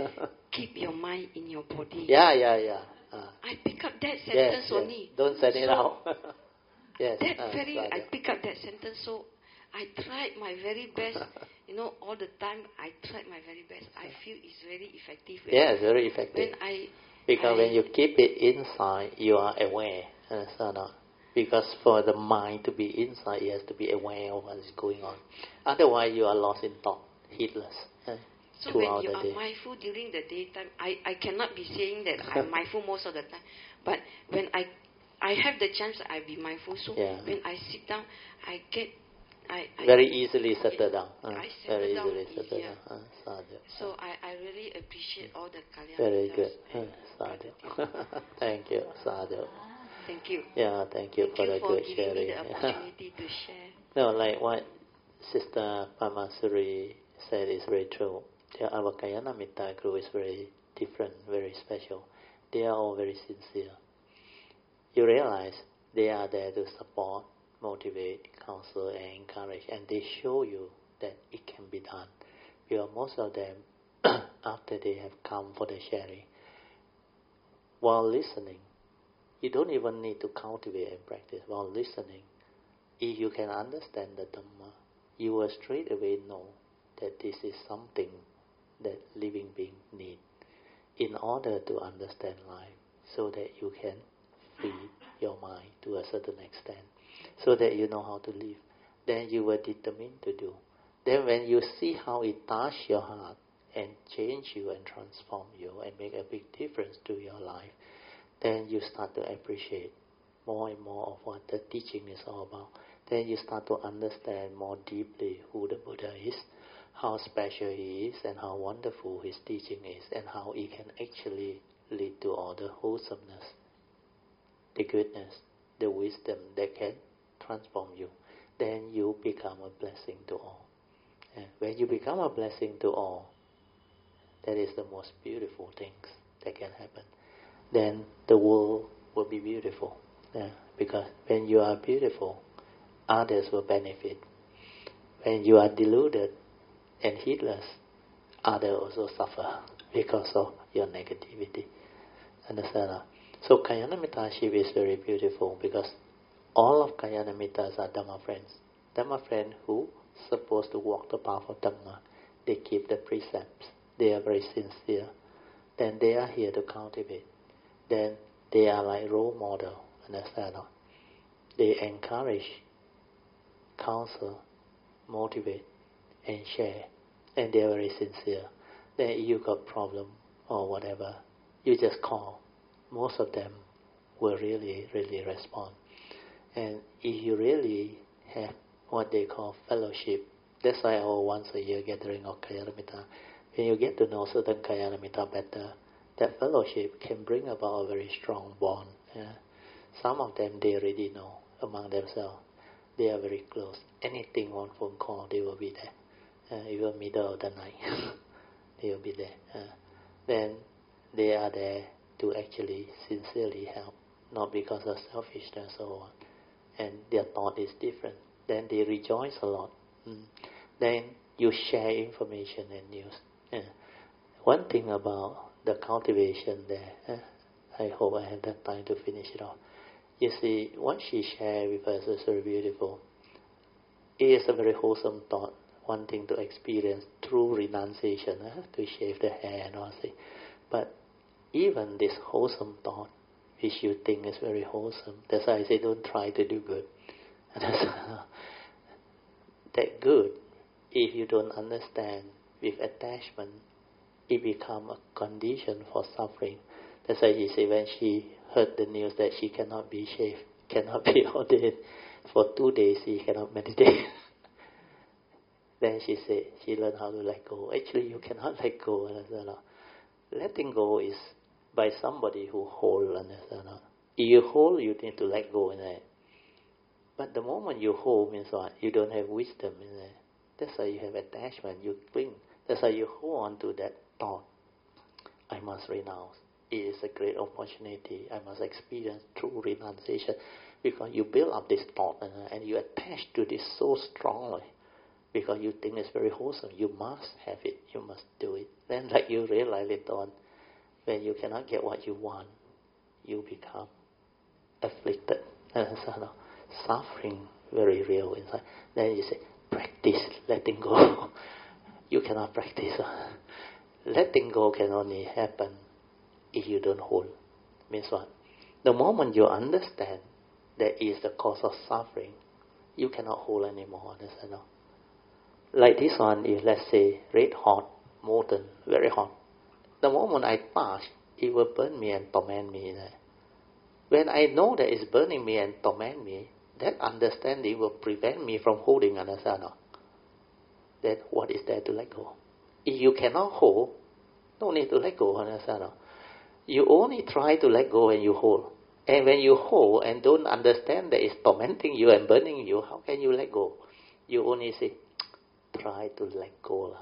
Keep your mind in your body. yeah, yeah, yeah. Uh. I pick up that Yes, sentence yes. only. Don't send it So- out. yes. That uh, very, sadhu. I pick up that sentence, so I tried my very best. You know, all the time I tried my very best. I feel it's very effective. When, Yes, very effective. when I, Because I, when you keep it inside, you are aware. Uh, so no. Because for the mind to be inside, it has to be aware of what is going on. Otherwise, you are lost in thought, heedless. Uh, so when throughout you the are day. mindful during the daytime, I, I cannot be saying that I'm mindful most of the time. But when I, I have the chance, I be mindful. So Yeah. when I sit down, I get, I, I Very easily settle down. Uh, I settle very down easily settle easier. down. Uh, sadhu. So I, I really appreciate all the Kalyana Very Mitas good. and Uh, Brother sadhu. Teo. Thank you, sadhu. Thank you. Yeah, thank you Thank for you the for good giving me sharing. the opportunity to share. No, like what Sister Pamasuri said is very true. The our Kalyana Mitta group is very different, very special. They are all very sincere. You realize they are there to support, motivate, counsel, and encourage, and they show you that it can be done. Because most of them, after they have come for the sharing, while listening, you don't even need to cultivate and practice. While listening, if you can understand the Dhamma, you will straight away know that this is something that living beings need in order to understand life, so that you can free your mind to a certain extent, so that you know how to live. Then you will determine to do. Then when you see how it touches your heart and change you and transform you and make a big difference to your life, then you start to appreciate more and more of what the teaching is all about. Then you start to understand more deeply who the Buddha is. how special he is and how wonderful his teaching is and how he can actually lead to all the wholesomeness, the goodness, the wisdom that can transform you. Then you become a blessing to all. And when you become a blessing to all, that is the most beautiful things that can happen. Then the world will be beautiful. Yeah, because when you are beautiful, others will benefit. When you are deluded and heedless, others also suffer because of your negativity. Understand? So Kalyanamittaship is very beautiful because all of Kalyanamittras are Dhamma friends. Dhamma friends who supposed to walk the path of Dhamma. They keep the precepts. They are very sincere. Then they are here to cultivate. Then they are like role model. Understand? They encourage, counsel, motivate, and share. And they are very sincere. Then if you got problem or whatever, you just call. Most of them will really, really respond. And if you really have what they call fellowship, that's why our once a year gathering of Kalyanamitta. When you get to know certain Kalyanamitta better, that fellowship can bring about a very strong bond. Yeah? Some of them, they already know among themselves. They are very close. Anything on phone call, they will be there. Uh, even middle of the night, they will be there. Uh, then they are there to actually sincerely help, not because of selfishness or what. And their thought is different. Then they rejoice a lot. Mm. Then you share information and news. Yeah. One thing about the cultivation there, eh, I hope I have that time to finish it off. You see, what she shared with us is very beautiful. It is a very wholesome thought, wanting to experience true renunciation, eh, to shave the hair and all that. But even this wholesome thought, which you think is very wholesome, that's why I say don't try to do good. That good, if you don't understand with attachment, it becomes a condition for suffering. That's why she said when she heard the news that she cannot be shaved, cannot be ordained, for two days she cannot meditate. Then she said she learned how to let go. Actually, you cannot let go. Understand? Letting go is by somebody who hold. Understand? If you hold, you need to let go. Right? But the moment you hold means what? You don't have wisdom. Right? That's why you have attachment. You cling. That's why you hold on to that thought. I must renounce. It is a great opportunity. I must experience true renunciation. Because you build up this thought and you attach to this so strongly. Because you think it's very wholesome. You must have it. You must do it. Then like you realize later on, when you cannot get what you want, you become afflicted. Suffering very real inside. Then you say, practice letting go. You cannot practice. Letting go can only happen if you don't hold. Means what? The moment you understand that is the cause of suffering, you cannot hold anymore. Understand? Like this one is, let's say, red hot, molten, very hot. The moment I touch, it will burn me and torment me. When I know that it's burning me and torment me, that understanding will prevent me from holding. Understand? Then what is there to let go? If you cannot hold, no need to let go. Understand? You only try to let go when you hold. And when you hold and don't understand that it's tormenting you and burning you, how can you let go? You only say, try to let go.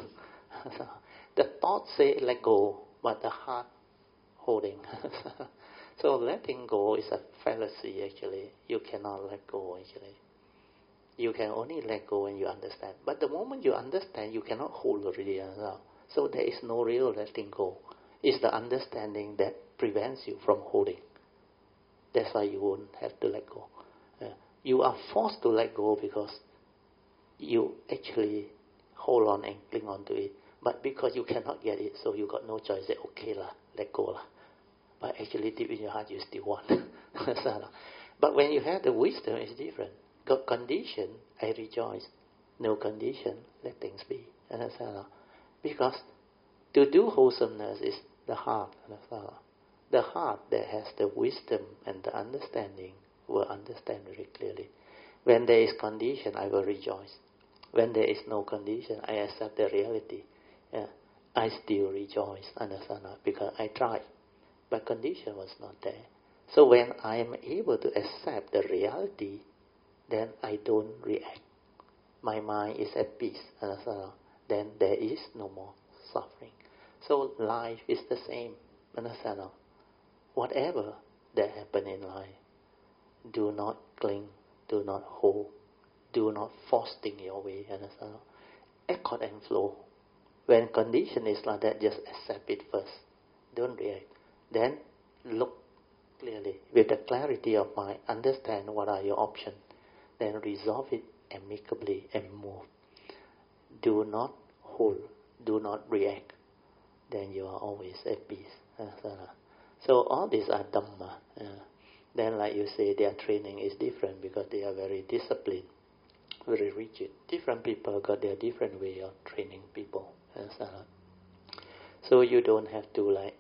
The thought say let go, but the heart holding. So letting go is a fallacy actually. You cannot let go actually. You can only let go when you understand. But the moment you understand, you cannot hold already. So there is no real letting go. It's the understanding that prevents you from holding. That's why you won't have to let go. Uh, you are forced to let go because you actually hold on and cling on to it. But because you cannot get it, so you got no choice. Say, okay lah, let go lah. But actually deep in your heart, you still want. But when you have the wisdom, it's different. Got condition, I rejoice. No condition, let things be. Because to do wholesomeness is the heart. The heart that has the wisdom and the understanding will understand very clearly. When there is condition, I will rejoice. When there is no condition, I accept the reality. Yeah. I still rejoice, understand? Because I tried, but condition was not there. So when I am able to accept the reality, then I don't react. My mind is at peace, understand? Then there is no more suffering. So life is the same, understand? Whatever that happen in life, do not cling, do not hold, do not force things your way, understand? Accord and flow. When condition is like that, just accept it first. Don't react. Then look clearly. With the clarity of mind, understand what are your options. Then resolve it amicably and move. Do not hold. Do not react. Then you are always at peace. So all these are Dhamma. Uh, then like you say, their training is different because they are very disciplined, very rigid. Different people got their different way of training people. So you don't have to like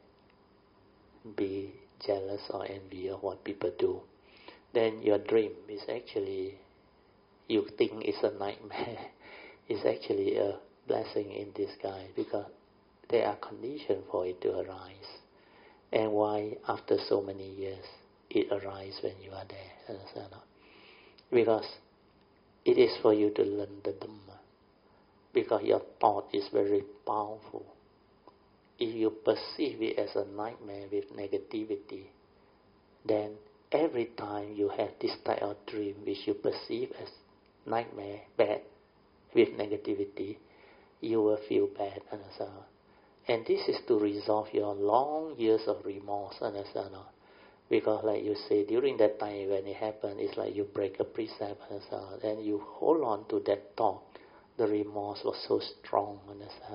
be jealous or envy of what people do. Then your dream is actually, you think it's a nightmare. It's actually a blessing in disguise because there are conditions for it to arise. And why after so many years it arises when you are there? Because it is for you to learn the Dhamma. Because your thought is very powerful. If you perceive it as a nightmare with negativity, then every time you have this type of dream which you perceive as nightmare, bad, with negativity, you will feel bad, understand? And this is to resolve your long years of remorse, understand? Because like you say, during that time when it happened, it's like you break a precept, understand? And you hold on to that thought. The remorse was so strong, understand?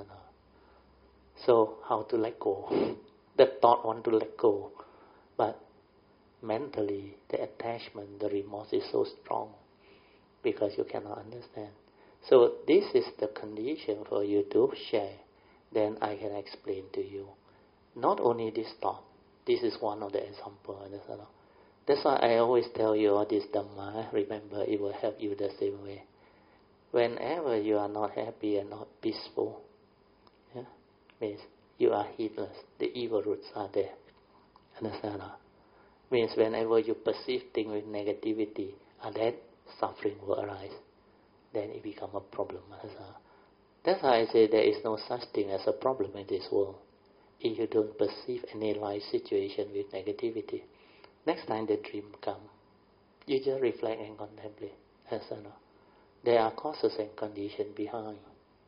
So how to let go? The thought want to let go, but mentally the attachment, the remorse is so strong because you cannot understand. So this is the condition for you to share. Then I can explain to you. Not only this thought. This is one of the examples. Understand? That's why I always tell you all this Dhamma. Remember, it will help you the same way. Whenever you are not happy and not peaceful, yeah, means you are heedless. The evil roots are there. Understand? Means whenever you perceive things with negativity, and then suffering will arise. Then it becomes a problem. Understand? That's why I say there is no such thing as a problem in this world. If you don't perceive any life situation with negativity, next time the dream comes, you just reflect and contemplate. Understand? There are causes and conditions behind.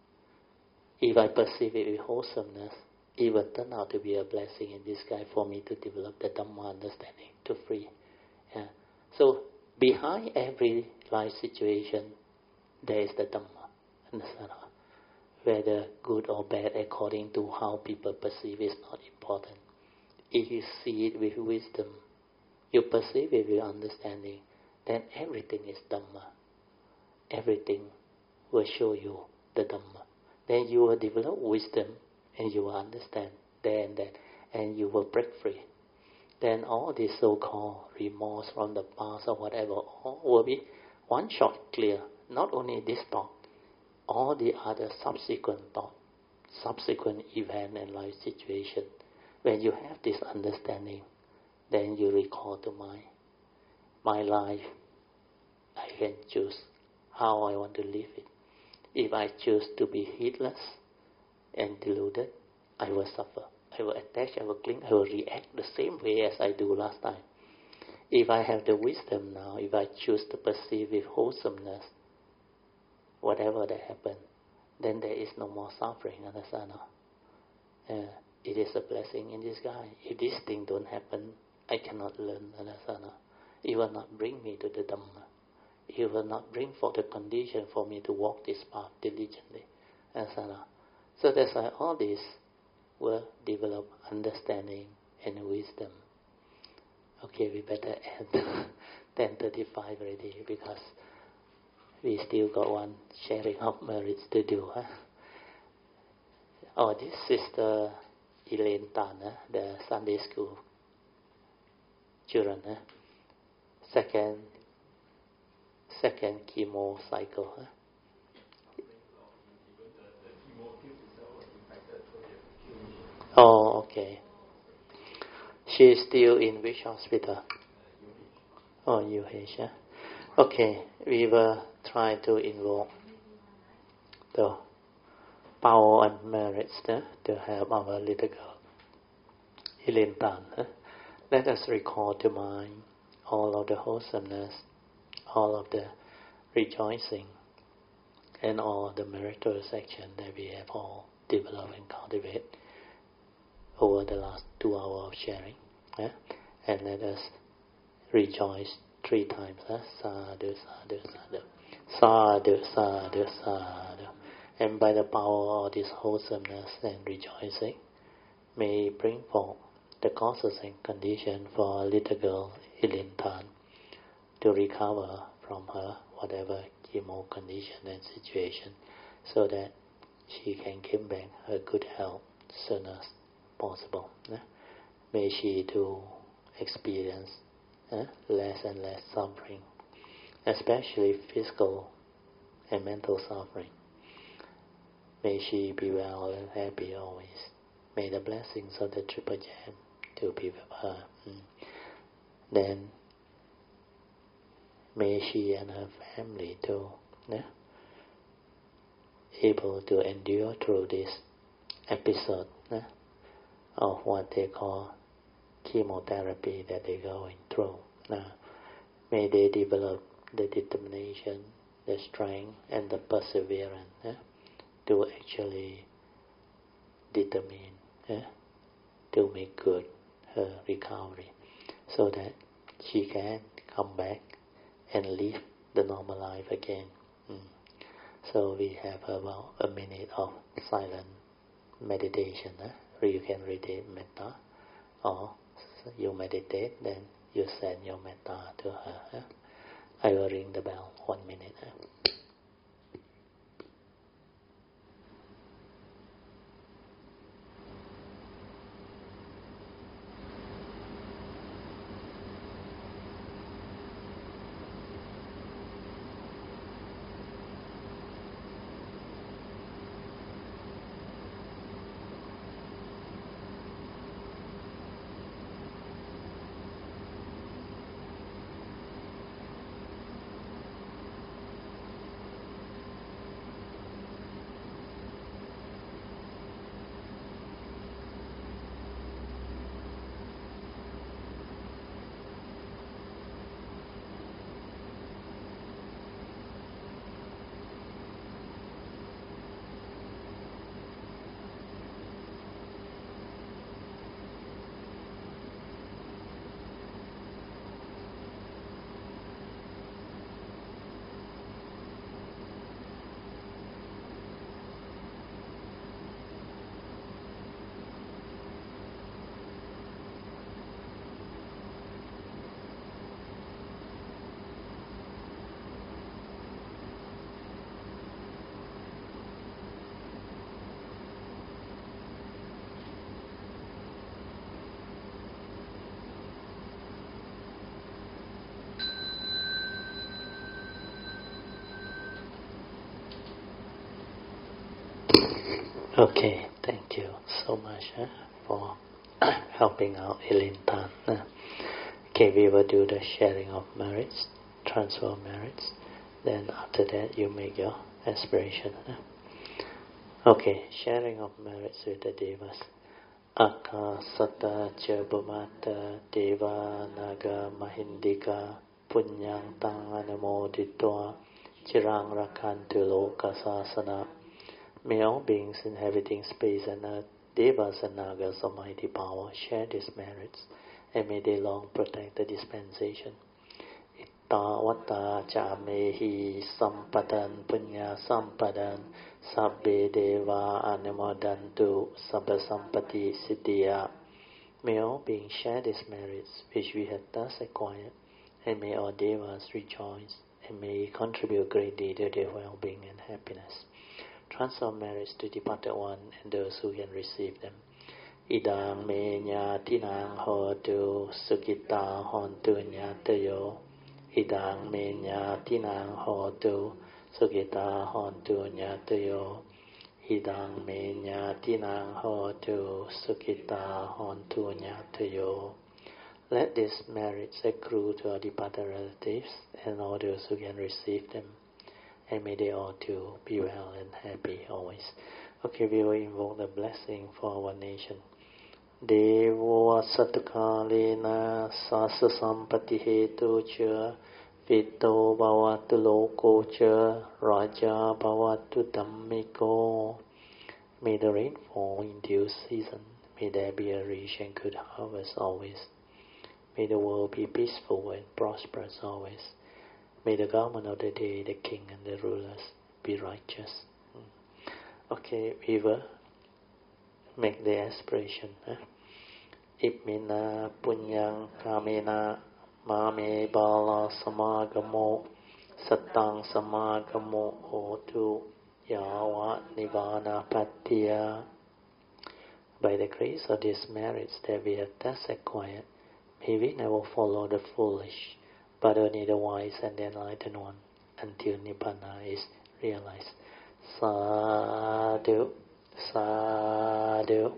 If I perceive it with wholesomeness, it will turn out to be a blessing in disguise for me to develop the Dhamma understanding, to free. Yeah. So behind every life situation, there is the Dhamma. Understand? Whether good or bad according to how people perceive is not important. If you see it with wisdom, you perceive it with understanding, then everything is Dhamma. Everything will show you the Dhamma. Then you will develop wisdom and you will understand there and then, and you will break free. Then all this so-called remorse from the past or whatever, all will be one shot clear. Not only this thought, all the other subsequent thought, subsequent event and life situation. When you have this understanding, then you recall to mind, my life, I can choose how I want to live it. If I choose to be heedless and deluded, I will suffer. I will attach, I will cling, I will react the same way as I do last time. If I have the wisdom now, if I choose to perceive with wholesomeness, whatever that happens, then there is no more suffering, understand? Uh, it is a blessing in disguise. If this thing don't happen, I cannot learn, understand? It will not bring me to the Dhamma. It will not bring for the condition for me to walk this path diligently, understand? So that's why all this will develop understanding and wisdom. Okay, we better end ten thirty-five already because we still got one sharing of merits to do. Huh? Oh, this Sister Elaine Tan, huh? The Sunday school children. Huh? Second, second chemo cycle. Huh? Okay. She's still in which hospital? Oh, U H. Yeah? Okay, we will try to invoke the power and merits uh, to help our little girl, Elaine Tan. Uh. Let us recall to mind all of the wholesomeness, all of the rejoicing, and all the meritorious action that we have all developed and cultivated over the last two hours of sharing. Yeah? And let us rejoice three times. Huh? Sadhu, sadhu, sadhu. Sadhu, sadhu, sadhu. And by the power of this wholesomeness and rejoicing, may it bring forth the causes and conditions for our little girl, Elaine Tan, to recover from her whatever chemo condition and situation, so that she can give back her good health soon as possible. Eh? May she too experience eh, less and less suffering, especially physical and mental suffering. May she be well and happy always. May the blessings of the Triple Gem to be with her. Mm. Then may she and her family too yeah, able to endure through this episode yeah, of what they call chemotherapy that they're going through. Now, may they develop the determination, the strength, and the perseverance yeah, to actually determine yeah, to make good her recovery, so that she can come back and live the normal life again. Mm. So we have about a minute of silent meditation. Eh? Or you can read it metta, or you meditate, then you send your metta to her. Eh? I will ring the bell. One minute. Eh? Okay, thank you so much eh, for helping out Elaine Tan. Eh. Okay, we will do the sharing of merits, transfer of merits. Then after that, you make your aspiration. Eh. Okay, sharing of merits with the Devas. Akasata Chabamata Deva Naga Mahindika Punyang Tang Anamoditwa Chirang Rakantu Loka Sasana. May all beings inhabiting space and earth, Devas and Nagas of mighty power, share these merits, and may they long protect the dispensation. Itta vata cha mehi sampadan punya sampadan sabbe deva anumodantu sabba sampati siddhya. May all beings share these merits which we have thus acquired, and may all Devas rejoice, and may contribute greatly to their well-being and happiness. Transfer merits to departed one and those who can receive them. Idang me nyatinang hotu sukita hontu nyatayo. Idang me nyatinang hotu sukita hontu nyatayo. idang me nyatinang hotu sukita hontu nyatayo. Let these merits accrue to our departed relatives and all those who can receive them. And may they all too be well and happy always. Okay, we will invoke the blessing for our nation. Devo Satakalena Sasa Sampati Hetu Cha Vito Bhavatu Loko Cha Raja Bhavatu Dhammiko. May the rain fall in due season. May there be a rich and good harvest always. May the world be peaceful and prosperous always. May the government of the day, the king and the rulers, be righteous. Okay, we will make the aspiration. Eh? Ipmina punyang kamena mame bala samagamo satang samagamo hotu yawa nivana patiya. By the grace of these merits that we have thus acquired, may we never follow the foolish, but only the wise and the enlightened one, until Nibbana is realized. Sadhu, sadhu,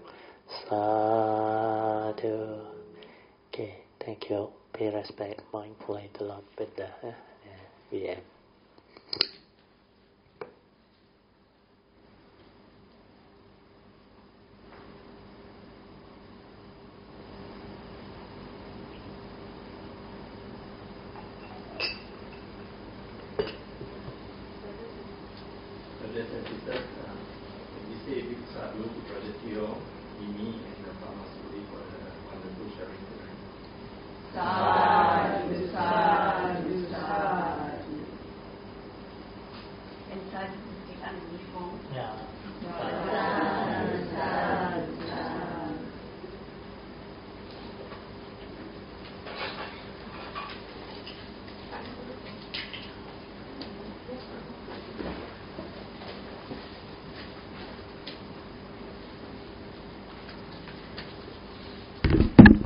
sadhu. Okay, thank you. Pay respect, mindfully to Lord Buddha. Eh? Yeah, we end. Sadhu, sadhu.